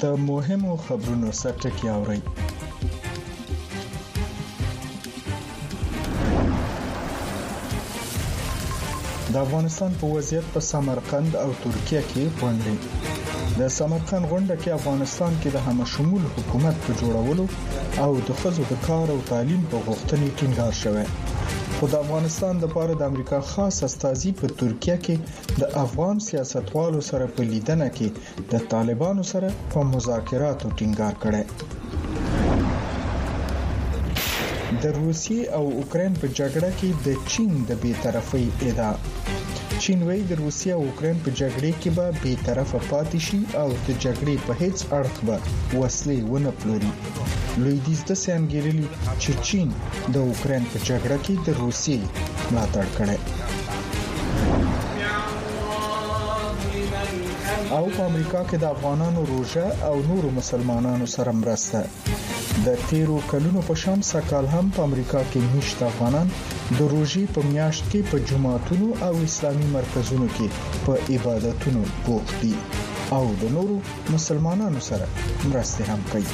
د مهمو خبرونو سرټکی اوري. د افغانستان په وضعیت په سمرقند او ترکیه کې غونډې. د سمرقند غونډه کې افغانستان کې د همشمول حکومت په جوړولو او د ښځو د کار او تعلیم په غوښتنې ټینګار شوی. خو د افغانستان د لپاره د امریکا خاص استازي په ترکیه کې د افغان سیاستوالو سره په لیدنه کې د طالبانو سره په مذاکراتو ټینګار کړی. د روسیې او اوکرين په جګړه کې د چین د بی‌طرفۍ ادعا. چین وایي د روسیې او اوکرين په جګړه کې به بی‌طرفه پاتې شي او د جګړې په هیڅ اړخ به وسلې ونه پلوري. لویدیځ د سانګریلی چې چین د اوکرين په جګړه کې د روسیې ملاتړ کړي او په امریکا کې د افغانانو روزه او نورو مسلمانانو سره مرسته. د تیرو کلونو په شان سکهال هم په امریکا کې میشت افغانان د روزي په میاشت کې په جماعتونو او اسلامي مرکزونو کې په عبادتونو بوخت دي او د نورو مسلمانانو سره مرسته هم کوي.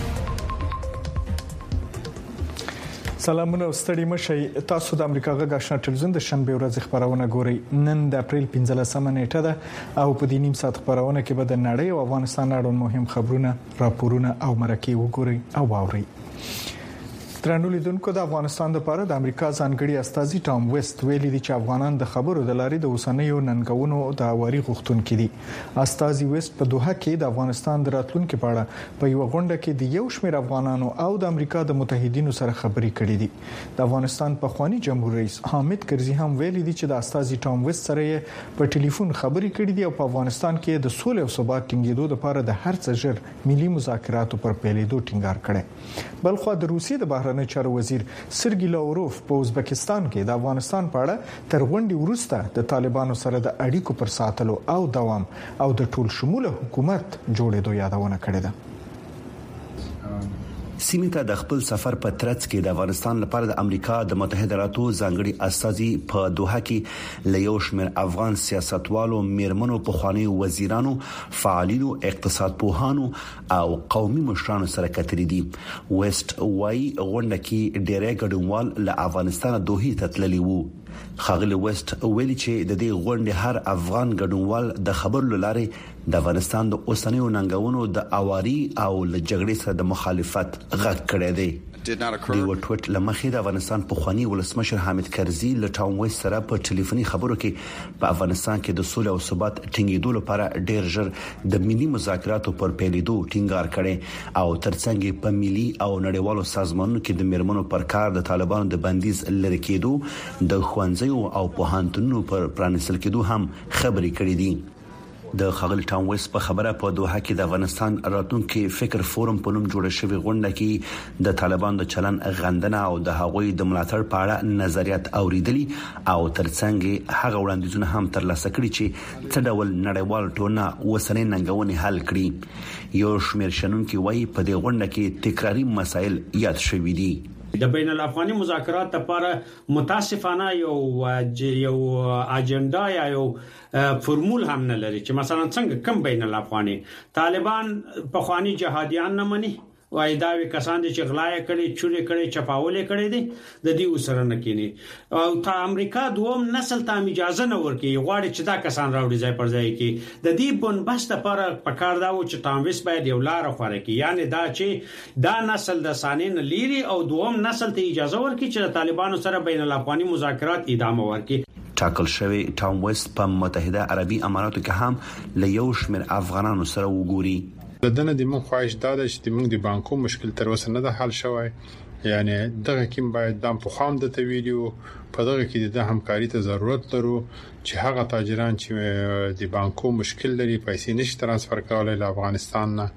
سلامونه ستړي مشي. تاسو د امریکا غږ آشنا ټلویزیون د شنبه ورځ خبرونه ګورئ. نن د اپریل پنځلسمه نیټه ده او په دې نیم ساعت خبرونه کې به د نړۍ او افغانستان اړوند مهم خبرونه، راپورونه او مرکې وګورئ او واورئ. ترانو لیدونکو، د افغانستان لپاره د امریکا ځانګړي استازي ټام ویست ویلي دي چې افغانان د خبرو د لارې د اوسنیو ننګونو د اواري غوښتونکو دي. استازي ویست په دوحه کې د افغانستان د راتلونکو په اړه په یو غونډه کې د یو شمېر افغانانو او د امریکا د متحدینو سره خبرې کړې دي. د افغانستان پخوانی جمهور رئیس حامد کرزي هم ویلي دي چې د استازي ټام ویست سره په ټلیفون خبرې کړې دي او په افغانستان کې د سولې او ثبات ټینګېدو لپاره د هر څه ژر ملي مذاکراتو پر پیلېدو ټینګار کړي. بلخو د روسیې د بهرنی چارو وزیر سرګی لاوروف په ازبکستان کې د افغانستان په اړه تر غونډې وروسته د طالبانو سره د اړیکو پر ساتلو او دوام او د ټول شموله حکومت جوړېدو یادونه کړې ده. سیمه ته د خپل سفر په ترڅ کې د افغانستان لپاره د امریکا د متحده ایالاتو ځانګړي استازي په دوحه کې لیو شمیر افغان سیاستوالو، میرمنو، پخوانی وزیرانو، فعالینو، اقتصاد پوهانو او قومي مشرانو سره کتري دي. ویست وايي غونډه کې ډېری ګډونوال له افغانستان دوحه ته تللي وو. خاغلی ویست ویلي چې د دې غونډې هر افغان ګډونوال د خبرو لارې د افغانستان د اوسنیو ننګونو د اواري او ل جګړې سره د مخالفت غږ کړی دی. دی وټوټ لمخې د افغانستان پخوانی ولسمشر حامد کرزي له ټام ویست سره په ټلیفوني خبرو کې په افغانستان کې د سولې او ثبات ټینګېدو لپاره ډېر ژر د ملي مذاکراتو پر پیلېدو ټینګار کړي او ترڅنګ په ملي او نړیوالو سازمانونو کې د میرمنو پر کار د طالبانو د بندیز لری کېدو، د خوانځیو او پوهنتونونو پر پرانیستل کېدو هم خبرې کړې دي. د خغل ټام ویست په خبره په دوحه کې د افغانستان راتلونکي فکر فورم په نوم جوړ شوی غونډه کې د طالبان د چلن غندنه او د هغوی د ملاتړ په اړه نظریات اوریدلي او ترڅنګ هغه وړاندیزونه هم ترلاسه کړي چې څه ډول نړیوال ټولنه وسنۍ ننګونې حل کړي. یو شمېر شنونکو وايي په دې غونډه کې تکراری مسایل یاد شوي دي. د بین الافغاني مذاکرات لپاره متاسفانه یو یو اجنډا یا یو فرمول هم نه لري چې مثلا څنګه کم بین الافغاني طالبان په خواني جهاديان نه مني وای دا وی کسان چې غلا کړي، چوري کړي، چپاولې کړي دي د دې وسره نه کینی او ته امریکا دوم نسل ته اجازه نه ورکي غواړي چې دا کسان راوړي ځای پر ځای کې د دې بنبست لپاره پکار دا و چې ټام ویست باید یو لار خوره کی، یعنی دا چې دا نسل د سانین لیري او دوم نسل ته اجازه ورکي چې طالبانو سره بین الافغاني مذاکرات ادامه ورکي. ټاکل شوی ټام ویست په متحده عربي اماراتو کې هم له یو شمېر افغانانو سره وګوري. د دنه د مون خواهش داده چې د مونږ د بانکو مشکل تر اوسه نه د حل شوی، یعنی دغه کې باید د په خام د تویډیو په دغه کې د همکاري ته ضرورت لرو چې هغه تاجران چې د بانکو مشکل لري پیسې نشي ترانسفر کولای له افغانستان نه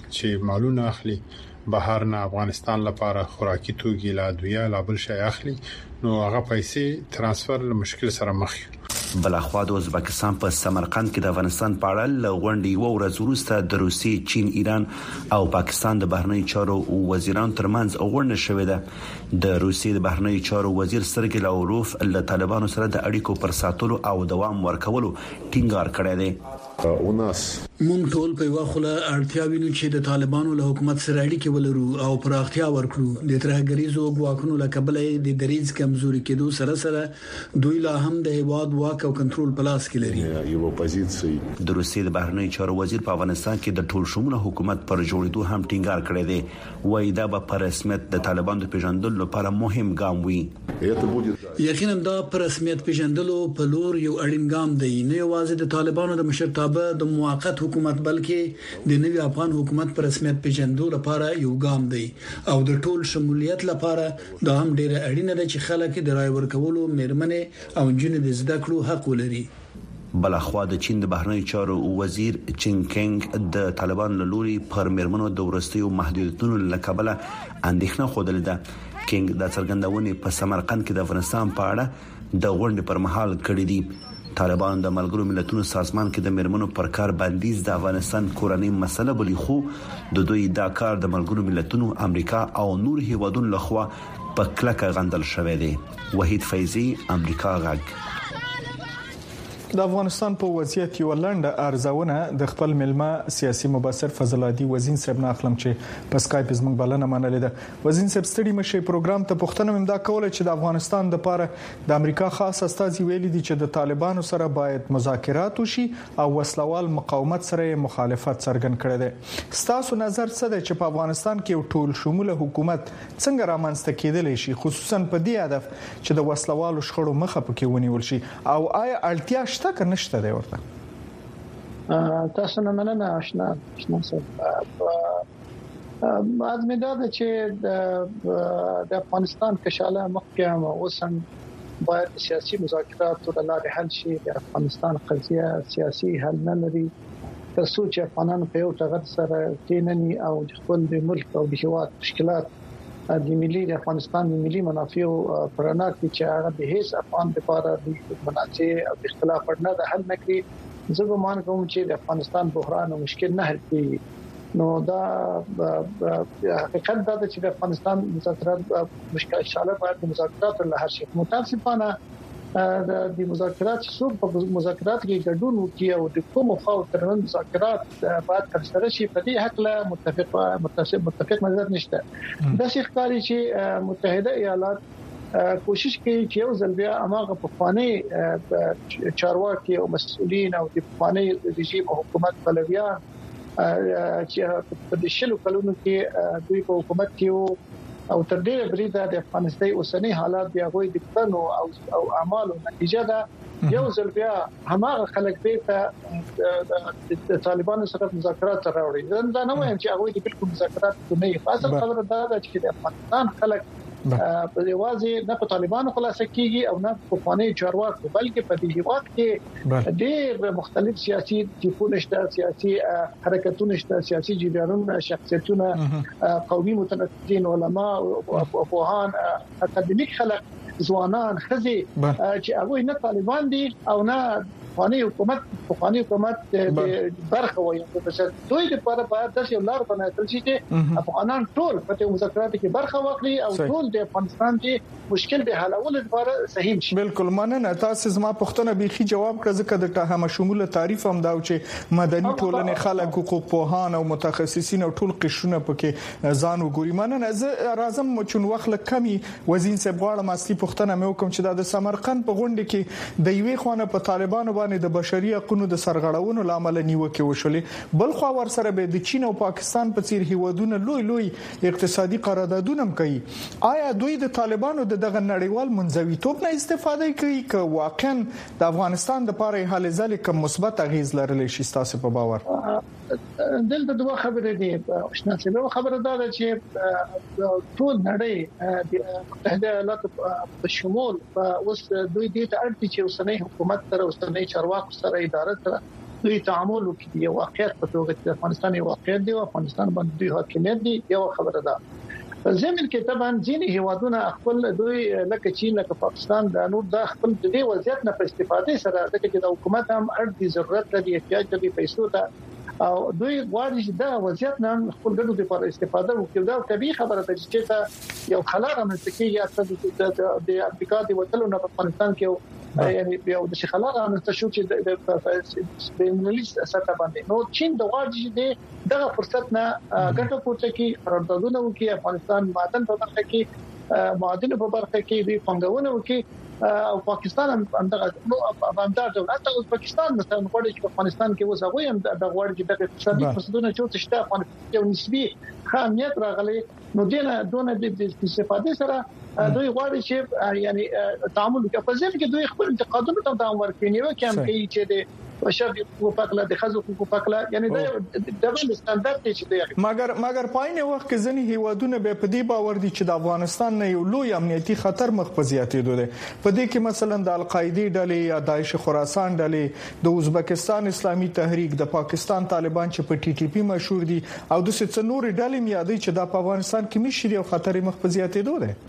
چې مالونه اخلي بهر نه افغانستان لپاره خوراکي توکي لا دویا لا بل شي اخلي، نو هغه پیسې ترانسفر له مشکل سره مخ دي. بلخوا د ازبکستان په سمرقند کې د افغانستان په اړه ل غونډې و ورځ وروسته د روسي، چین، ایران او پاکستان د بهرنی چارو وزیرانو ترمنځ غونډه شوې ده. د روسي د بهرنی چارو وزیر سرګی لاوروف له طالبانو سره د اړیکو پر ساتلو او دوام ورکولو ټینګار کړی دی. У нас مونږ ټول په واخله اړتیا وینو چې د طالبانو له حکومت سره اړیکې ولرو او پراختیا ورکړو د ترهګریزو غواکنو لکبل د دریز کمزوري کېدو سره سره دوی لا هم د هیواد واک او کنټرول په لاس کې لري. یو پوزیشن د روسي د بهرنی چارو وزیر په افغانستان کې د ټول شموله حکومت پر جوړېدو هم ټینګار کړی دی. وایي دا به په رسمیت د طالبانو د پیژندلو لپاره مهم ګام وي. یقینا دا په رسمیت پیژندلو په لور یو اړین ګام دی، نه یوازې د طالبانو د مشرتابه د موقت حکومت بلکې د نوي افغان حکومت پر رسمیت پیژندلو لپاره یو ګام دی او د ټول شمولیت لپاره دا هم ډیره اړینه ده چې خلک د رای ورکولو مېرمنې او جنې د زده کړو حق ولري. بلخوا د چین د بهرنی چارو وزیر چین کینګ د طالبان له لوري پر مېرمنو د ورستیو محدودیتونو لکبله اندېښنه خوده ده. کینګ د څرګندونې په سمرقند کې د افغانستان په اړه د غونډې پر مهال کړې دي. طالبان د ملګرو ملتونو سازمان کې د مېرمنو پر کار بندیز د افغانستان کورنۍ مسله بلی خو د دوی دا کار د ملګرو ملتونو امریکا او نور هیوادونو لخوا په کلکه غندل شوی دی. وحید فیضی، امریکا غږ. د افغانستان په وضعیت یو لنډه ارزونه د خپل ملما سیاسي مبصر فضل الدی وزین صاحب نه اخلم چې په سکایپ زموږ بلنه منلې ده. وزین صاحب ستړي مشه پروګرام ته پښتنه ممدا کوله چې د افغانستان د لپاره د امریکا خاص استازي ویلي دي چې د طالبانو سره باید مذاکرات وشي او وسلوال مقاومت سره مخالفت څرګند کړي دي. ستاسو نظر څه دی چې په افغانستان کې یو ټول شموله حکومت څنګه رامنځته کېدلی شي، خصوصا په دې هدف چې د وسلوالو شخړو مخه پکې ونیول شي، او آیا اړتیا شته که نشته دی ورته؟ تاسو نه مننه آشنا آشنا صاحب. از مداد چې د افغانستان کشاله مخکې اوسن باید سیاسي مذاکرات له لارې حل شي. د افغانستان قضیه سیاسي حل نه لري تر څو چې افغانان په یو ټغر سره کېنني او خپل د ملک او د هیواد مشکلات د ملي د افغانستان د ملي منافعو پرانا کې چې هغه د هیڅ افغان لپاره د منافع او اختلاف پرنه د حل نکړي. زه ګمان کوم چې د افغانستان بحران او مشکل نه حل کیږي. نو دا حقیقت دا چې د افغانستان مذاکرات مشکل انشاءالله باید د مذاکرات له هر شي متاسفانه د مذاکرات څو په مذاکرات کې ګډون وکړي او د کوم خو ترمن مذاکرات باید ترسره شي په دې حق له متفق متفق متفق نظر نشته. د شیخکاری چې متحده ایالات کوشش کوي چې یو ځل بیا اماغه په فاني چارواکي او مسؤلین او د فاني رژیم او حکومت بلویان چې په دې شلو کلونو کې دوی په حکومت کې او تر دې بریده د افغانستان اوسنی حالات بیا غوي د پلانو او او اعمالو نتیجه ده. یو ځل بیا هماغه خلک به د طالبانو سره مذاکرات راوړي. دا نه وایم چې هغه د بالکل مذاکرات نه وي. اصل خبره دا ده چې د افغانستان خلک په یوازې نه په طالبانو خلاص کیږي او نه په فاني چارواکو بلکې په دې هیواد کې ډېر مختلف سیاسي ټیپونه شته، سیاسي حرکتونه شته، سیاسي جریانونه، شخصیتونه، قومي متنفذین، علما او پوهان، اکاډمیک خلک، ځوانان، خزي چې هغه نه طالبان دي او نه فاني حکومت فاني حکومت برخه وایي. چې دوی لپاره باید د یو لار بنایل شي چې افغانان ټول په مذاکراتو کې برخه واخلي او ټول د افغانستان کې مشکل به حلول لپاره صحیح شي. بالکل مننه. تاسو زما پښتنه بيخي جواب کړ ځکه د ټاهم شموله تعریف هم دا چې مدني ټولنې خلک حقوق پوهان او متخصصین او ټول قشرونه پکې ځان وګوري. مننه. زه راځم چون وخت کمی وزین صاحب غواړم اصلي پښتنه مې وکم چې د سمرقند په غونډه کې د یوې خوانه په طالبانو باندې د بشري حقوقو د سرغړونو لامل نیوکه وشولې، بل خو ور سره به د چین او پاکستان په څیر هیوادونو لوی لوی اقتصادي قراردادونه هم کوي. آیا دوی د طالبانو د دغه نړیوال منځویتوب نه استفاده کوي که واقعا د افغانستان د لپاره حل ځل کوم مثبت اغیز لرلی شي تاسو په باور؟ دلته دوه خبرې دي. آشنا څه خبره ده چې ټول نړۍ د متحده ایالاتو په شمول اوس دوی دې ته اړتیا چې اوسنۍ حکومت سره اوسنۍ چارواکو سره اداره سره دوی تعامل وکړي. یو واقعیت په توګه چې افغانستان یو واقعیت دی او افغانستان باندې دوی حاکمیت دی یو خبره ده. زمين کې طبعا ځینې هیوادونه خپل دوی لکه چین لکه پاکستان د نور د خپل د دې وضعیت نه په استفادې سره د کې د حکومت هم اړتیا ضرورت لري احتیاج لري پیسو ته او دوی غواړي چې دا وضعیت نه خپل ګډو لپاره استفاده وکړي. دا طبيعي خبره ده چې یو خلاره مستقیه یا د امریکا د وټلو نه په افغانستان کې یعنی بیا د شخلا رامنځته شو چې د بینالمللي سطح باندې نو چین د غواړي چې دغه فرصت نه ګټه پورته کړي قراردادونه وکړي افغانستان معدن په برخه کې معدن په برخه کې د پنګونه وکړي او پاکستان هم دغه نو همدار دولت او پاکستان مثلا غواړي چې افغانستان کې وسغوي هم د غواړي چې د اقتصادي فرصتونو چې شته افغانستان یو نسبی خامیت راغلي نو دینه دونه د استفادې سره دوی غواړي چې یعنی تعامل وکړي په ځین کې دوی خپل انتقادونو ته دوام ورکړي نو کوم کوي چې د بشر حقوق پکله د خزو حقوق پکله یعنی د ډبل سټانډرډ چې دی مګر مګر پاینه وخت کې ځنی هیوادونه به په دې باور دي چې د افغانستان نه یو لوی امنیتي خطر مخ په زیاتېدو دی په دې کې مثلا د القاعده ډلې یا داعش خراسان ډلې د ازبکستان اسلامي تحریک د پاکستان طالبان چې په ټي ټي پی مشهور دي او د څه نور ډلې میادي چې د افغانستان کې مشري او خطر مخ په زیاتېدو دی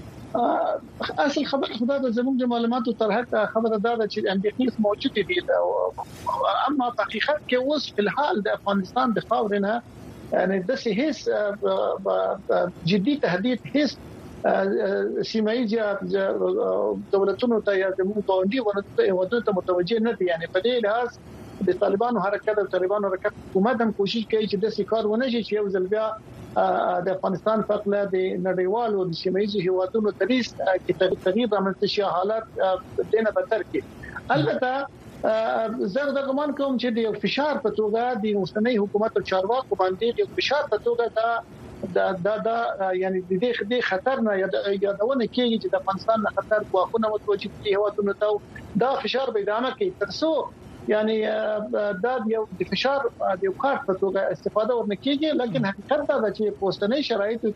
اصل خبر خدا د زموږ د معلوماتو تر حد خبره ده چې اندېښنې موجوده دي اما په حقیقت کې اوس په الحال د افغانستان د خاورینه یعنی د هیڅ جدي تهدید هیڅ سیمایي دولتونو ته یا زموږ ګاونډي ورته ته متوجه نه دي یعنی په دې لحاظ د طالبانو حرکت او طالبانو حرکت حکومت هم کوشش کوي چې د سکار ونه شي چې یو ځل بیا د افغانستان په اړه د نړیوالو د سیمایي هیوادونو تریس کې تغییر رامنځته شي حالات دنه بدتر کې البته زه د ګمان کوم چې د فشار په توګه د اوسنۍ حکومت او چارواکو باندې د فشار په توګه دا دا دا یعنی د دې خطر نه یادونه کیږي چې د افغانستان نه خطر واخونه متوجه دي هیوادونو ته دا فشار به ادامه کوي ترڅو یعنی دا یو د فشار د یو کارت په توګه استفاده ورنکېږي لیکن حقیقت دا چې پوسټنۍ شرایطو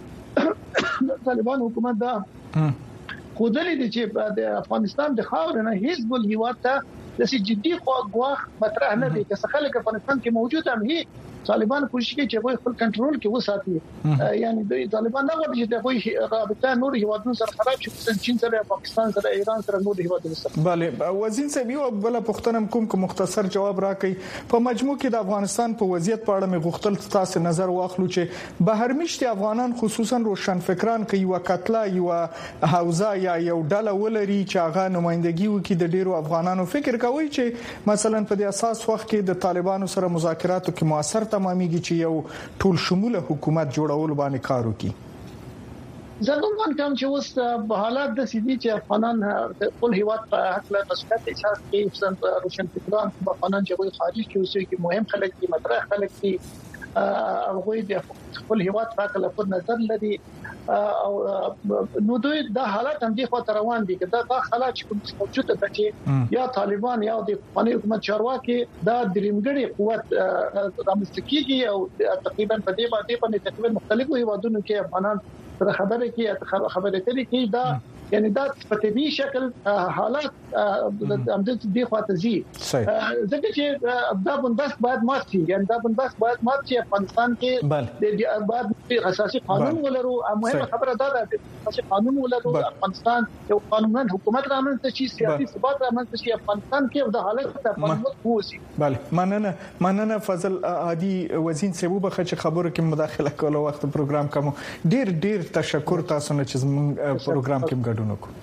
کې طالبان حکومت دا خودلې دي چې د افغانستان د خاور نه هیڅ بل هیواد ته د سي جدي غواخ مطرح نه دي چې خلک افغانستان کې موجود هم هي طالبان کوشش کوي چې خپل کنټرول کې وساتي یعنی د طالبان نه غواړي چې د رابطه نور هیوادونو سره خراب شي چین سره پاکستان سره ایران سره نور هیوادونو سره bale وزیر صاحب یو بل پښتنم کوم کوم مختصر جواب راکړي په مجموع کې د افغانستان په وضعیت په اړه مې غوښتل تاسو نظر واخلو چې بهر میشتي افغانان خصوصا روشن فکران کوي وکټلا یو حوزه یا یو ډله ولري چې هغه نمائندګي وکړي د ډیرو افغانانو فکر کوي چې مثلا په دې اساس وخت کې د طالبانو سره مذاکراتو کې موثر تمامېږي چې یو ټول شموله حکومت جوړول باندې کار وکړي زه کوم کوم چې اوس په حالات د سيدي چې افغانان خپل هیواد په حق له مسؤلیت احساس کوي چې روشن فکران افغانان چې خارج کې اوسې کې مهم خلک دي مطرح خلک دي هغه د خپل هیواد په حق له نظر لري او نو دوی د حالات هم دي خو روان دي دا د حالات چې موجوده ده چې یا طالبان یا د افغاني حکومت چارواکي دا درېمګړي قوت رامنځته کیږي او تقریبا په دې باندې په تقریبا مختلفو هیوادونو کې افغانان سره خبرې کوي خبرې کوي چې دا یعنی دا په طبيعي شکل حالات هم د دې خواته زی ځکه چې دا بندبست باید مات شي یعنی دا بندبست باید مات شي افغانستان کې د باید اساسي قانون ولرو مهمه خبره دا ده چې اساسي قانون ولرو افغانستان یو قانونن حکومت رامنځته شي سیاسي ثبات رامنځته شي افغانستان کې د حالت ته پرمخ ووسی bale مننه مننه فضل عادي وزین سبوبه چې خبرو کې مداخله کوله وخت پروګرام کوم ډیر ډیر تشکر تاسو نه چې زموږ پروګرام کې ګډون وکړو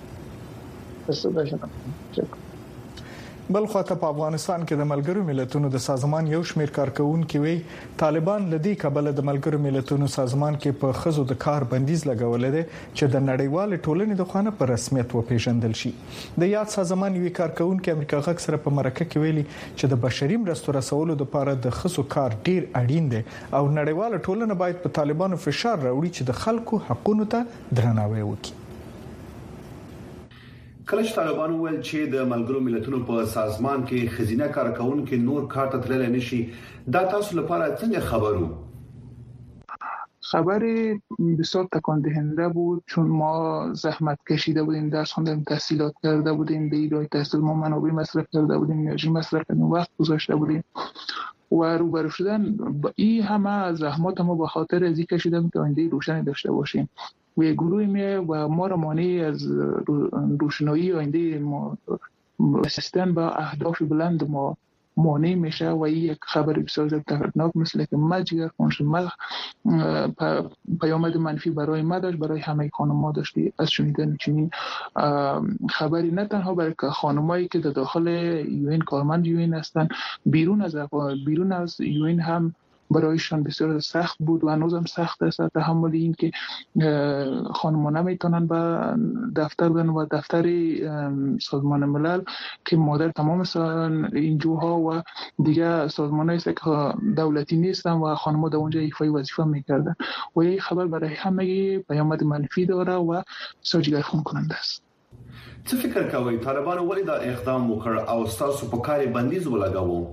بل خواته په افغانستان کې د ملګرو ملتونو د سازمان یو شمېر کارکونکو وی طالبان لدی کابل د ملګرو ملتونو سازمان کې په خزو د کار بندیز لګولې ده چې د نړیوال ټولنې د خوانه په رسمیت وپیژندل شي د یاد سازمان یو کارکونکو امریکا غږ سره په مرکه کې ویلي چې د بشري مرستو رسولو لپاره د خزو کار ډیر اړین دی او نړیوال ټولنه باید په طالبانو فشار راوړي چې د خلکو حقوقو ته درناوی وکړي کله چې طالبان ول چې د ملګرو ملتونو په سازمان کې خزینه کارکونکو نور کار ته تلل نشي دا تاسو لپاره څنګه خبرو خبر بسیار تکان دهنده بود چون ما زحمت کشیده بودیم درس خواندیم تحصیلات کرده بودیم به ایران تحصیل ما منابع مصرف کرده بودیم انرژی مصرف کردیم وقت گذاشته بودیم و روبرو شدن با این همه زحمات ما به خاطر ازی کشیدم که آینده روشنی داشته باشیم و گروهی می و ما را مانع از روشنایی آینده ما رسیدن به اهداف بلند ما مانع میشه و این یک خبر بسیار دردناک مثل که ما جگر خونشون ما پیامد منفی برای ما داشت، برای همه خانم‌ها داشت از شنیدن چنین خبری، نه تنها برای خانمایی که در داخل یوئن کارمند یوئن هستند، بیرون از بیرون از یوئن هم برایشان بسیار سخت بود و هنوزم سخت است تحمل این که خانم‌ها نمیتونن به دفتر برن و دفتر سازمان ملل که مادر تمام اینجوها و دیگه سازمان‌های که دولتی نیستن و خانم‌ها در اونجا ایفای وظیفه میکردن و این خبر برای همه پیامد منفی داره و سوجگر خون کننده است. څه فکر کوي طالبان ولې دا اقدام وکړ او تاسو په کار بندیز ولګاوه؟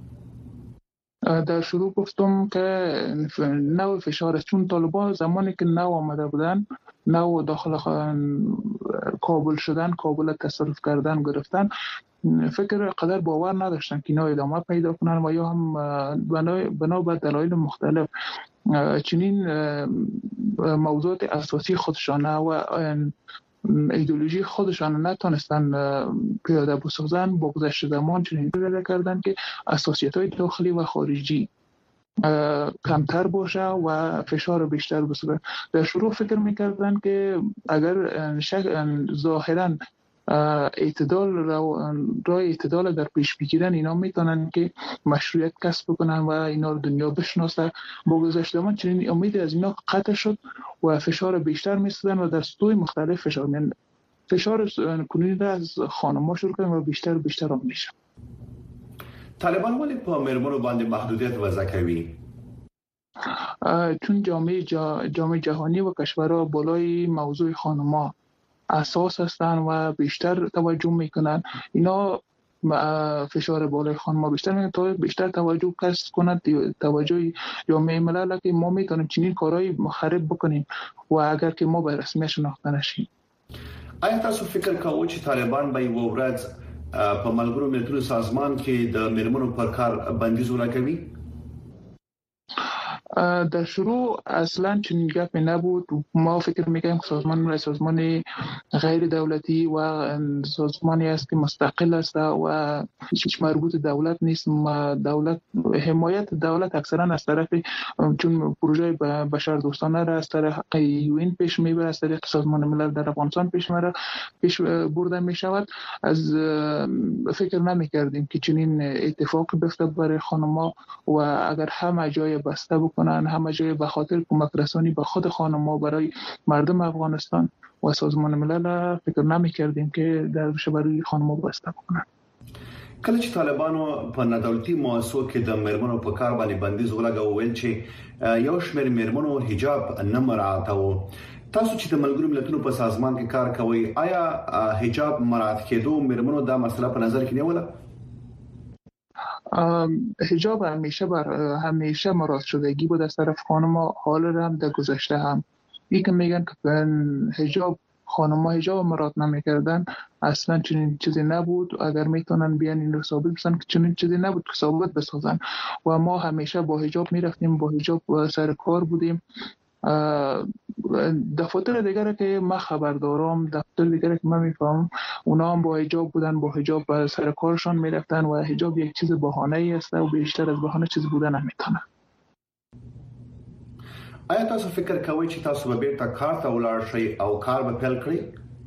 در شروع گفتم که نوع فشار، چون طالبان زمانی که نو آمده بودن، نو داخل کابل شدن، کابل تصرف کردن، گرفتن، فکر قدر باور نداشتن که اینا ادامه پیدا کنن و یا هم بنا به دلایل مختلف چنین موضوعات اساسی خودشانه و ایدئولوژی خودشان نتونستن پیاده بسازن. با گذشت زمان چنین پیدا کردن که اساسیت‌های داخلی و خارجی کمتر باشه و فشار بیشتر بسازه. در شروع فکر میکردن که اگر ظاهراً اعتدال راه اعتدال در پیش بگیرن اینا میتونن که مشروعیت کسب بکنن و اینا رو دنیا بشناسه. با گذشت زمان چنین امید از اینا قطع شد و فشار بیشتر میسازن و در سطوح مختلف فشار میان فشار کنونی را از خانم‌ها شروع کردن و بیشتر و بیشتر هم میشه. طالبان ولی په مېرمنو باندې محدودیت وضع کوي؟ چون جامعه جا جامعه جهانی و کشورها بالای موضوع خانم‌ها اساس هستن و بیشتر توجه میکنن، اینا فشار بالای خانم‌ها بیشتر میکنن تا بیشتر توجه کسب کنند، توجه جامعه ملل که ما میتونیم چنین کارهای مخرب بکنیم و اگر که ما به رسمیت شناخته نشیم. آیا تاسو فکر کوئ چې طالبان به یو ورځ په ملګرو ملتونو سازمان کې د مېرمنو پر کار بندیز ولګوي؟ در شروع اصلا چنین گپی نبود. ما فکر میکنیم که سازمان ملل سازمان غیر دولتی و سازمانی است که مستقل است و هیچ مربوط دولت نیست. دولت حمایت دولت اکثرا از طرف چون پروژه بشر دوستانه را از طرف یوئن پیش میبره، از طریق سازمان ملل در افغانستان پیش میبره پیش برده میشود. از فکر نمیکردیم که چنین اتفاقی بیفته برای خانم‌ها و اگر همه جای بسته بکنن، همه جای به خاطر کمک رسانی به خود خانم‌ها برای مردم افغانستان و سازمان ملل فکر نمی‌کردیم که در بشه برای خانم‌ها بسته بکنن. کله چې طالبانو په ندولتي موسسو کې د مېرمنو په کار باندې بندیز ولګاوه ویل چې یو شمېر مېرمنو حجاب نه مراعاتوه. تاسو چې د ملګرو ملتونو په سازمان کې کار کوئ، آیا حجاب مراعات کېدو مېرمنو دا مسله په نظر کې نیوله؟ حجاب همیشه بر همیشه مراعات شدگی بود از طرف خانم‌ها، حال هم در گذشته هم. این که میگن که حجاب خانم‌ها حجاب مراعات نمی‌کردن، اصلا چنین چیزی نبود. اگر میتونن بیان این رو ثابت بسازن که چنین چیزی نبود که ثابت بسازن و ما همیشه با حجاب میرفتیم، با حجاب سر کار بودیم. دفاتر دیگه که ما خبر دارم، دفتر دیگه که من میفهمم اونا هم با حجاب بودن، با حجاب سر کارشان میرفتن و حجاب یک چیز بهانه‌ای است و بیشتر از بهانه چیز بودن نمیتونه. آیا تاسو فکر کوئ چې تاسو به بیرته کار ته ولاړ شئ او کار به پیل کړئ؟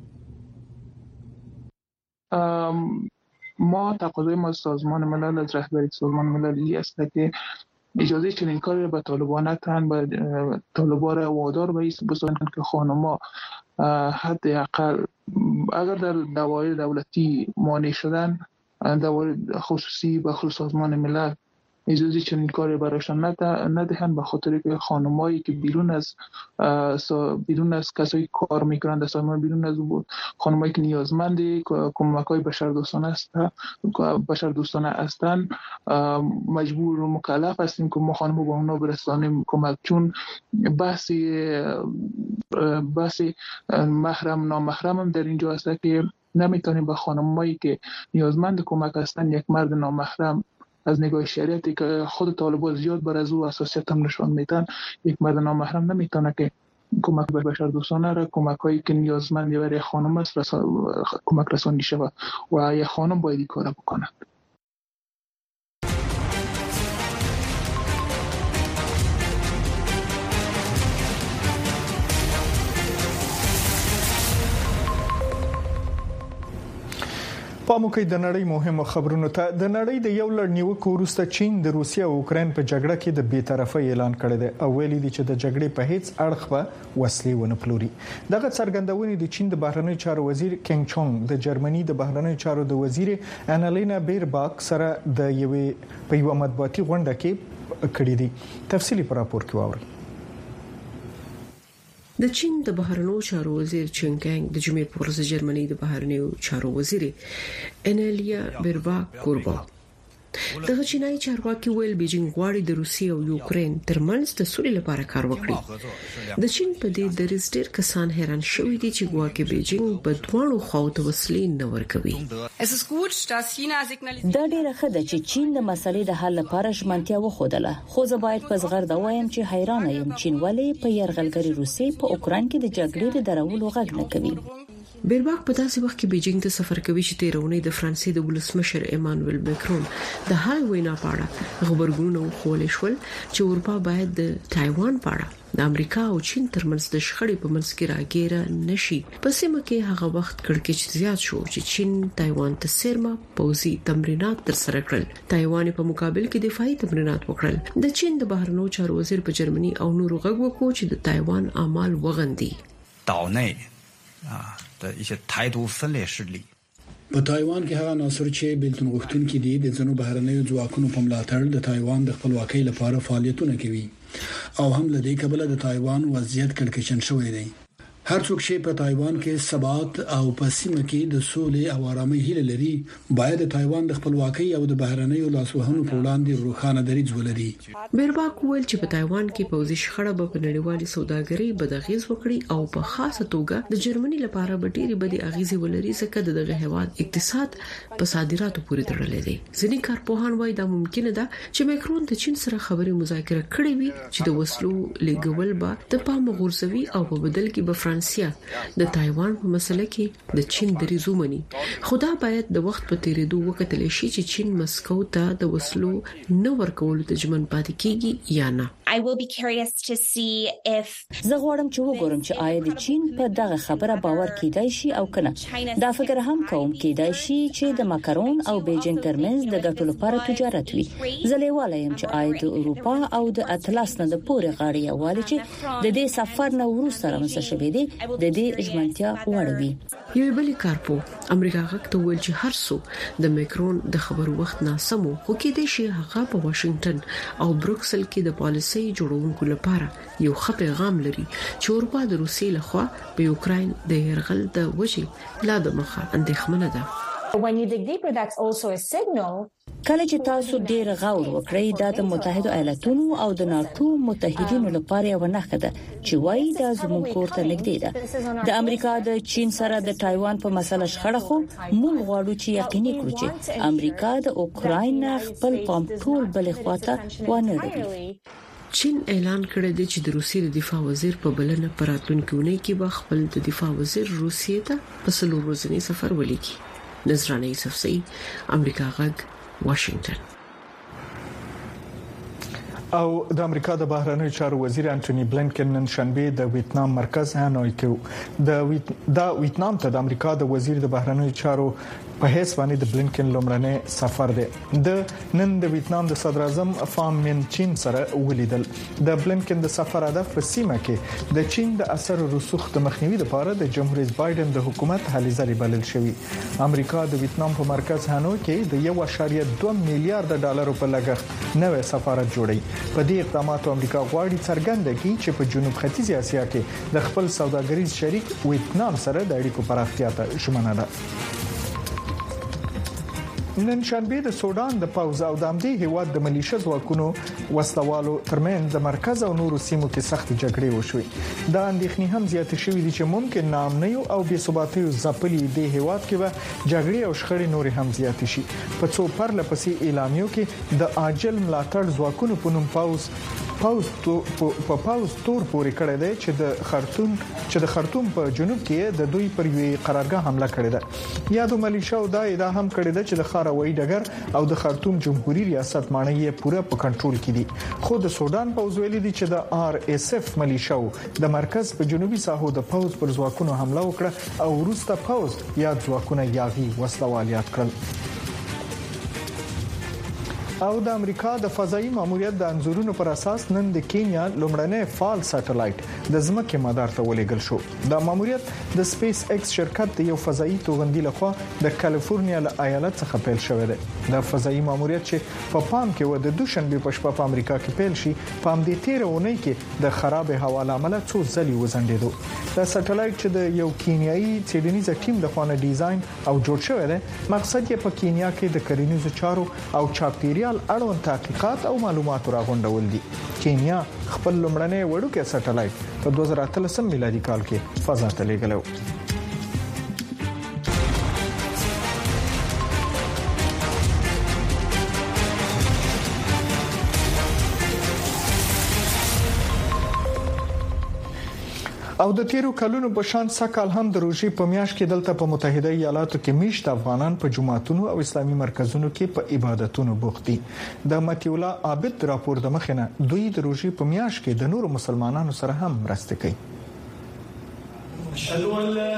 ما تقاضای ما سازمان ملل از رهبری سازمان ملل است که اجازه چنین کاری به طالبان ندن، به طالبان را وادار به ایست بسازن که خانم‌ها حداقل اگر در دوایر دولتی مانع شدن، دوایر خصوصی به خصوص سازمان ملل اجازه چنین کاری برایشان ندهند، به خاطر که خانمایی که بیرون از بیرون از کسایی کار میکنند در سازمان، بیرون از خانمایی که نیازمند کمک‌های بشردوستانه است بشردوستانه هستند، مجبور و مکلف هستیم که ما خانم‌ها با اونا برسانیم کمک. چون بحث بحث محرم نامحرم هم در اینجا هست که نمیتونیم به خانمایی که نیازمند کمک هستند یک مرد نامحرم از نگاه شریعتی که خود طالبان زیاد بر از او اساسیت هم نشان میدن، یک مرد نامحرم نمیتونه که کمک به بشردوستانه را کمک هایی که نیازمند برای خانم است رسا... کمک رسانی شود و یک خانم باید این کار بکند. پاموکي د نړۍ مهمه خبرونه ته د نړۍ د یو لړ نیوکو وروسته چین د روسیې او اوکرين په جګړه کې د بی‌طرفۍ اعلان کړی دی او ویلي دی چې د جګړې په هیڅ اړخ به وسلې ونه پلوري. دغه څرګندونې د چین د بهرنی چارو وزیر کینګ چونګ د جرمني د بهرنی چارو د وزیر انالینا بیرباک سره د یوې په یو مطبوعاتي غونډه کې کړې دي. تفصیلی په راپور کې واورئ. د چین د بهرنیو چارو وزیر چنګ د جمعې په ورځ جرمني د بهرنیو چارو وزیر انالیا بیرباک کوربا دغه چینایي چارواکي ویل بیجینګ غواړي د روسیې او یوکرين ترمنځ د سولې لپاره کار وکړي. د چین په دې دریځ ډېر کسان حیران شوي دي چې ګواکې بیجینګ په دوه خواو ته وسلې نه ورکوي. دا ډیره ښه ده چې چین د مسلې د حل لپاره ژمنتیا وښودله، خو زه باید په زغرده وایم چې حیران یم چین ولې په یرغلګری روسیې په اوکران کې د جګړې د درولو غږ نه کوي. بیرباک په داسې وخت کې بیجینګ ته سفر کوي چې تیرونی د فرانسې د ولسمشر ایمانوئل ماکرون د هاي وینا په اړه خبرګونونه خولې شول چې اروپا باید د تایوان په اړه د امریکا او چین ترمنځ د شخړې په منځ کې راګیره نشي. په سیمه کې هغه وخت کړکېچ زیات شو چې چین تایوان ته سیرما پوزي تمرینات تر سره کړل. تایوان په مقابل کې دفاعي تمرینات وکړل. د چین د بهرنیو چارو وزیر په جرمني او نورو غږ وکړ چې د تایوان اعمال وغندي. داونه د ایشه تایدو فلې شړلی په تایوان کې هغه عناصر چې بیلتون غوښتونکي دي د ځنو بهرنیو ځواکونو په ملاتړ د تایوان د خپلواکۍ لپاره فعالیتونه کوي او هم له دې کبله د تایوان وضعیت کړکېچن شوی دی. هر څوک چې په تایوان کې ثبات او په سیمه کې د سولې او آرامۍ هیله لري باید د تایوان د خپلواکۍ او د بهرنیو لاسوهنو په وړاندې روښانه دریځ ولري. بیرباک ویل چې په تایوان کې پوزي شخړه به په نړیوالي سوداګرۍ بدغیز وکړي او په خاصه توګه د جرمني لپاره به ډېری بدی اغیزې ولري ځکه دغه هیواد اقتصاد په صادراتو پورې تړلی دی. ځینې کارپوهان وایي دا ممکن ده چې ماکرون د چین سره خبرې مذاکره کړې وي چې د وسلو لګول به د پام غورځوي او په بدل کې به فرانسیا د تایوان په مسله کې د چین دریځ ومني. خدا باید د وخت په تیریدو وکتل شي چې چین مسکو ته د وسلو نه ورکولو ته ژمن پاتې کیږي یا نه. I will be curious to see if زه غواړم چې وګورم چې آیا د چین په دغه خبره باور کیدای شي او کنه. دا فکر هم کوم کیدای شي چې د ماکرون او بیجینګ ترمنځ د ګټو لپاره تجارت وي. زه لیواله یم چې آیا د اروپا او د اطلس نه د پورې غاړې یوالي چې د دې سفر نه وروسته رامنځته شوی دی د دې ژمنتیا وړوي. یو بل کارپو امریکا غږ ته ویل چې هر څو د ماکرون د خبرو وخت ناسمو خو کې د شي هغه په واشنگټن او بروکسل کې د پالیسي جوړونکو لپاره یو ښه پیغام لري چې اروپا د روسیې لخوا په یوکرين د يرغل د وجې لا د مخه اندېښمنه ده. When you dig deeper, that's also a signal. کله چې تاسو ډیر غور وکړئ دا د متحده ایالاتونو او د ناتو متحدینو لپاره یو نښه ده چې وایي دا زموږ کور ته نږدې ده. د امریکا د چین سره د تایوان په مسله شخړه خو موږ غواړو چې یقیني کړو چې امریکا د اوکراین خپل پام ټول بل خواته ونه اړوي. چین اعلان کړی دی چې د روسیې د دفاع وزیر په بلنه پراتونکو نه کې به خپل د دفاع وزیر روسیې ته په څلور ورځنی سفر ولیکي. نظرانه یوسفزئی امریکا غږ واشنگټن. او د امریکا د بهرنیو چارو وزیر انټونی بلینکن نن شنبه د ویتنام مرکز هانوي کې د ویت... دا ویتنام ته د امریکا د وزیر د بهرنیو چارو په هیڅ باندې د بلینکن لومړنی سفر دی. د نن د ویتنام د صدر اعظم فام من چین سره ولیدل. د بلینکن د سفر هدف په سیمه کې د چین د اثر رسوخ د مخنیوي لپاره د جمهور رئیس بایدن د حکومت هلې ځلې بلل شوی. امریکا د ویتنام په مرکز هانوي کې د یو اشاریه دوه میلیارډ ډالر په لګښت نوې سفارت جوړي. په دې اقداماتو امریکا غواړي څرګنده کړي چې په جنوب ختیځ اسیا کې د خپل سوداګریز شریک ویتنام سره د اړیکو پراختیا ته ژمنه ده. نن شنبه د سودان د پاوز او د امدی هیواد د ملیشه ځواکونو وسلوالو ترمنځ د مرکز او نورو سیمو کې سخت جګړې وشوې. دا اندېښنې هم زیات شوې دي چې ممکن ناامنۍ او بې ثباتۍ ځپلي د هیواد کې به جګړې او شخړې نور هم زیات شي. په څو پرله پسې اعلامیو کې د عاجل ملاتړ ځواکونو په نوم پاوز پاوز په پاوز تور پورې کړی دی چې د خرطوم چې د خرطوم په جنوب کې د دوی پر یوې قرارګاه حمله کړې ده. یادو ملیشو دا ادعا هم کړې ده چې د خاروي ډګر او د خرطوم جمهوریت ریاست مانې پوره په کنټرول کې دي. دي. خو د سودان پوځ ویلي دي چې د آر اس اف ملیشاو د مرکز په جنوبي ساحو د پوځ پر ځواکونو حمله وکړه او وروسته پوځ یا ځواکونه یاغي وسلوالیات کړل. او د امریکا د فضایي ماموریت د انزورونو پر اساس نن د کینیا لومړنی فال سټلایټ د ځمکې مدار ته ولېږل شو. د ماموریت د سپیس ایکس شرکت د یو فضایي توغندي لخوا د کالیفورنیا له ایالت څخه پیل شوی دی. د فضایي ماموریت چې په پام کې و د دوشنبه په شپه په امریکا کې پیل شي په همدې تیر اونۍ کې د خراب هوا لامل څو ځلې وزندېدو. د سټلایټ چې د یو کینیایي څېړنیز ټیم د خوانه ډیزاین او جوړ شوی دی مقصد یې په کینیا کې د کرنیزو چارو او چاپیریال اړوند تحقیقات او معلومات راغونډول دي. کینیا خپل لومړنی وړوکی سټلایټ په دوه زره اتلس میلادي کال کې فضا ته لیږلی و. او د تیرو کلونو په شان سکهال هم د روژې په میاشت کې دلته په متحده ایالاتو کې میشت افغانان په جماعتونو او اسلامي مرکزونو کې په عبادتونو بوخت دي. د متي الله عابد راپور د مخینه دوی د روژې په میاشت کې د نورو مسلمانانو سره هم مرسته کوي. اشهد ان لا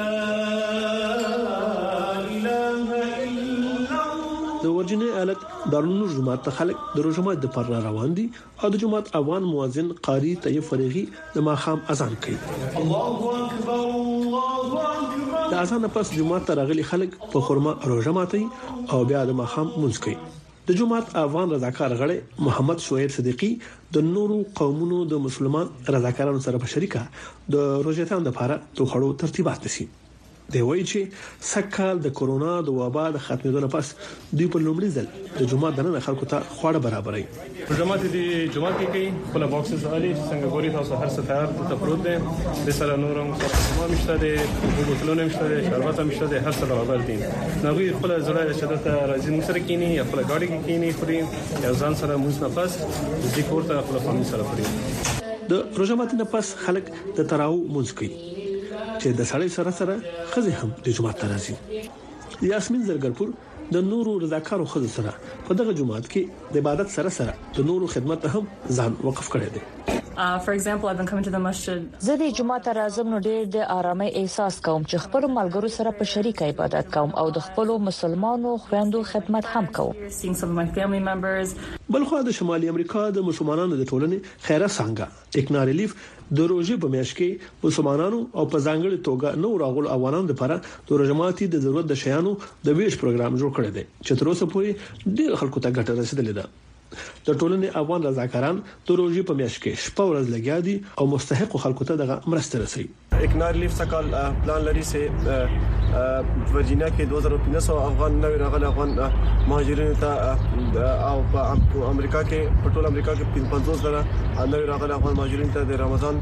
اله الا د ورجینیا ایالت دارالنور جماعت ته خلک د روزمات د پر روان دي او د جماعت افغان مؤذن قاری طیب فریغي د ماخام اذان کوي. الله اکبر الله اکبر. د اذان پس جماعت ته راغلي خلک په خرمه روزه ماتي او بیا د ماخام مونږ کوي. د جماعت افغان رضاکار غړي محمد شعیب صدیقی د نورو قومونو د مسلمان رضاکارانو سره په شریکه د روزتان د لپاره توخړو ترتیبات نشي. دی وایي چې سکهال د کورونا د وبا د ختمېدو نه پس دوی په لومړي ځل د جمعه د نن خلکو ته خواړه برابرای. جمعه دي جمعه کې کوي خپل باکسز علي څنګه ګوري تاسو هر څه تیار ته پروت دي د سره نورم ما مشته دي بوتلونه مشته دي شربت مشته دي هر څه برابر دي. نو وی خپل زړه چې د راځي موږ سره کینی خپل ګاډي کې کینی خوري یا ځان سره موږ نه پس د ذکر ته خپل فامیل سره خوري. د روزمات نه پس خلک د تراو مونږ کوي چې د سړی سره سره خزي هم د جمعه ته راځي. یاسمین زرګرپور د نورو رضاکارو خزو سره په دغه جمعات کې د عبادت سره سره د نورو خدمت هم ځان وقف کړی دی. Uh, for example, I've been coming to the masjid. زه د جمعه ته راځم نو ډېر د آرامۍ احساس کوم چې خپل ملګرو سره په شریک عبادت کوم او د خپل مسلمانو خويندو خدمت هم کوم. Seeing some of my family members. بلخو د شمالي امریکا د مسلمانانو د ټولنې خیره څنګه ټیکنار ریلیف د روزي په میاشت کې مسلمانانو او په ځانګړي توګه نو راغول افغانانو لپاره د روزماتي د ضرورت د شیانو د ویش پروګرام جوړ کړی دی چې تر اوسه پورې ډېر خلکو ته ګټه رسیدلې ده. د ټولنې افغان رضاکاران د روزي په میاشت کې شپه ورځ لګیا دي او مستحق خلکو ته دغه مرسته رسي. اکنار لیف سکال پلان لري چې ورجینیا کې دو هزار پنځه سوه افغان نوی راغلي افغان مهاجرینو ته او په امریکا کې په ټول امریکا کې پنځوس زره نوی راغلي افغان مهاجرینو ته د رمضان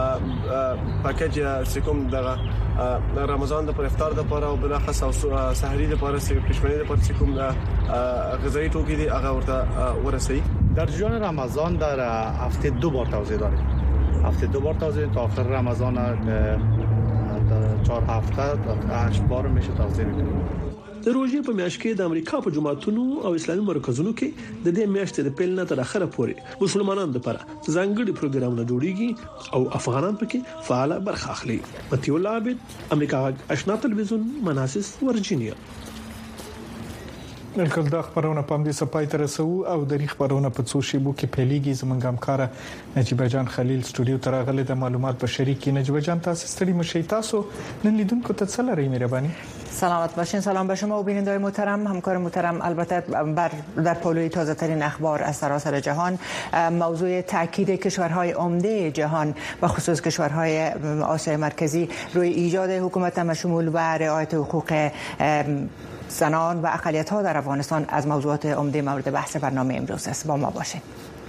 پاکیج سکم دغه رمضان د پر افطار د لپاره او بل خاص او سحری د لپاره چې پښمنۍ د لپاره سکم غذایی توکي دي هغه ورته ورسي. در جریان رمضان در هفته دو بار توزیع داریم. هفته دو بار توزیع تا آخر رمضان چهار هفته تا هشت بار میشه توزیع میکنیم. د روزي په میاشت کې د امریکا په جماعتونو او اسلامي مرکزونو کې د دې میاشتې د پیل نه تر اخره پورې مسلمانانو لپاره ځانګړي پروګرامونه جوړیږي او افغانان پکې فعال برخه اخلي. متي الله عابد امریکا آشنا تلویزیون مناسس ورجینیا. الکل دا خبرونه په دې سپای تر سو او د خبرونه په څو شیبو کې پیلېږي زمونږ همکار نجیب جان خلیل استودیو ته راغلی د معلومات په شریک نجیب جان تاسو ستړي مشي تاسو نن لیدونکو ته څه لري مهرباني. سلامت باشین. سلام به شما و بینندگان محترم. همکار محترم البته بر در پالوی تازه ترین اخبار از سراسر جهان موضوع تاکید کشورهای عمده جهان و خصوص کشورهای آسیای مرکزی روی ایجاد حکومت مشمول و رعایت حقوق زنان و اقلیت‌ها در افغانستان از موضوعات عمده مورد بحث برنامه امروز است. با ما باشید.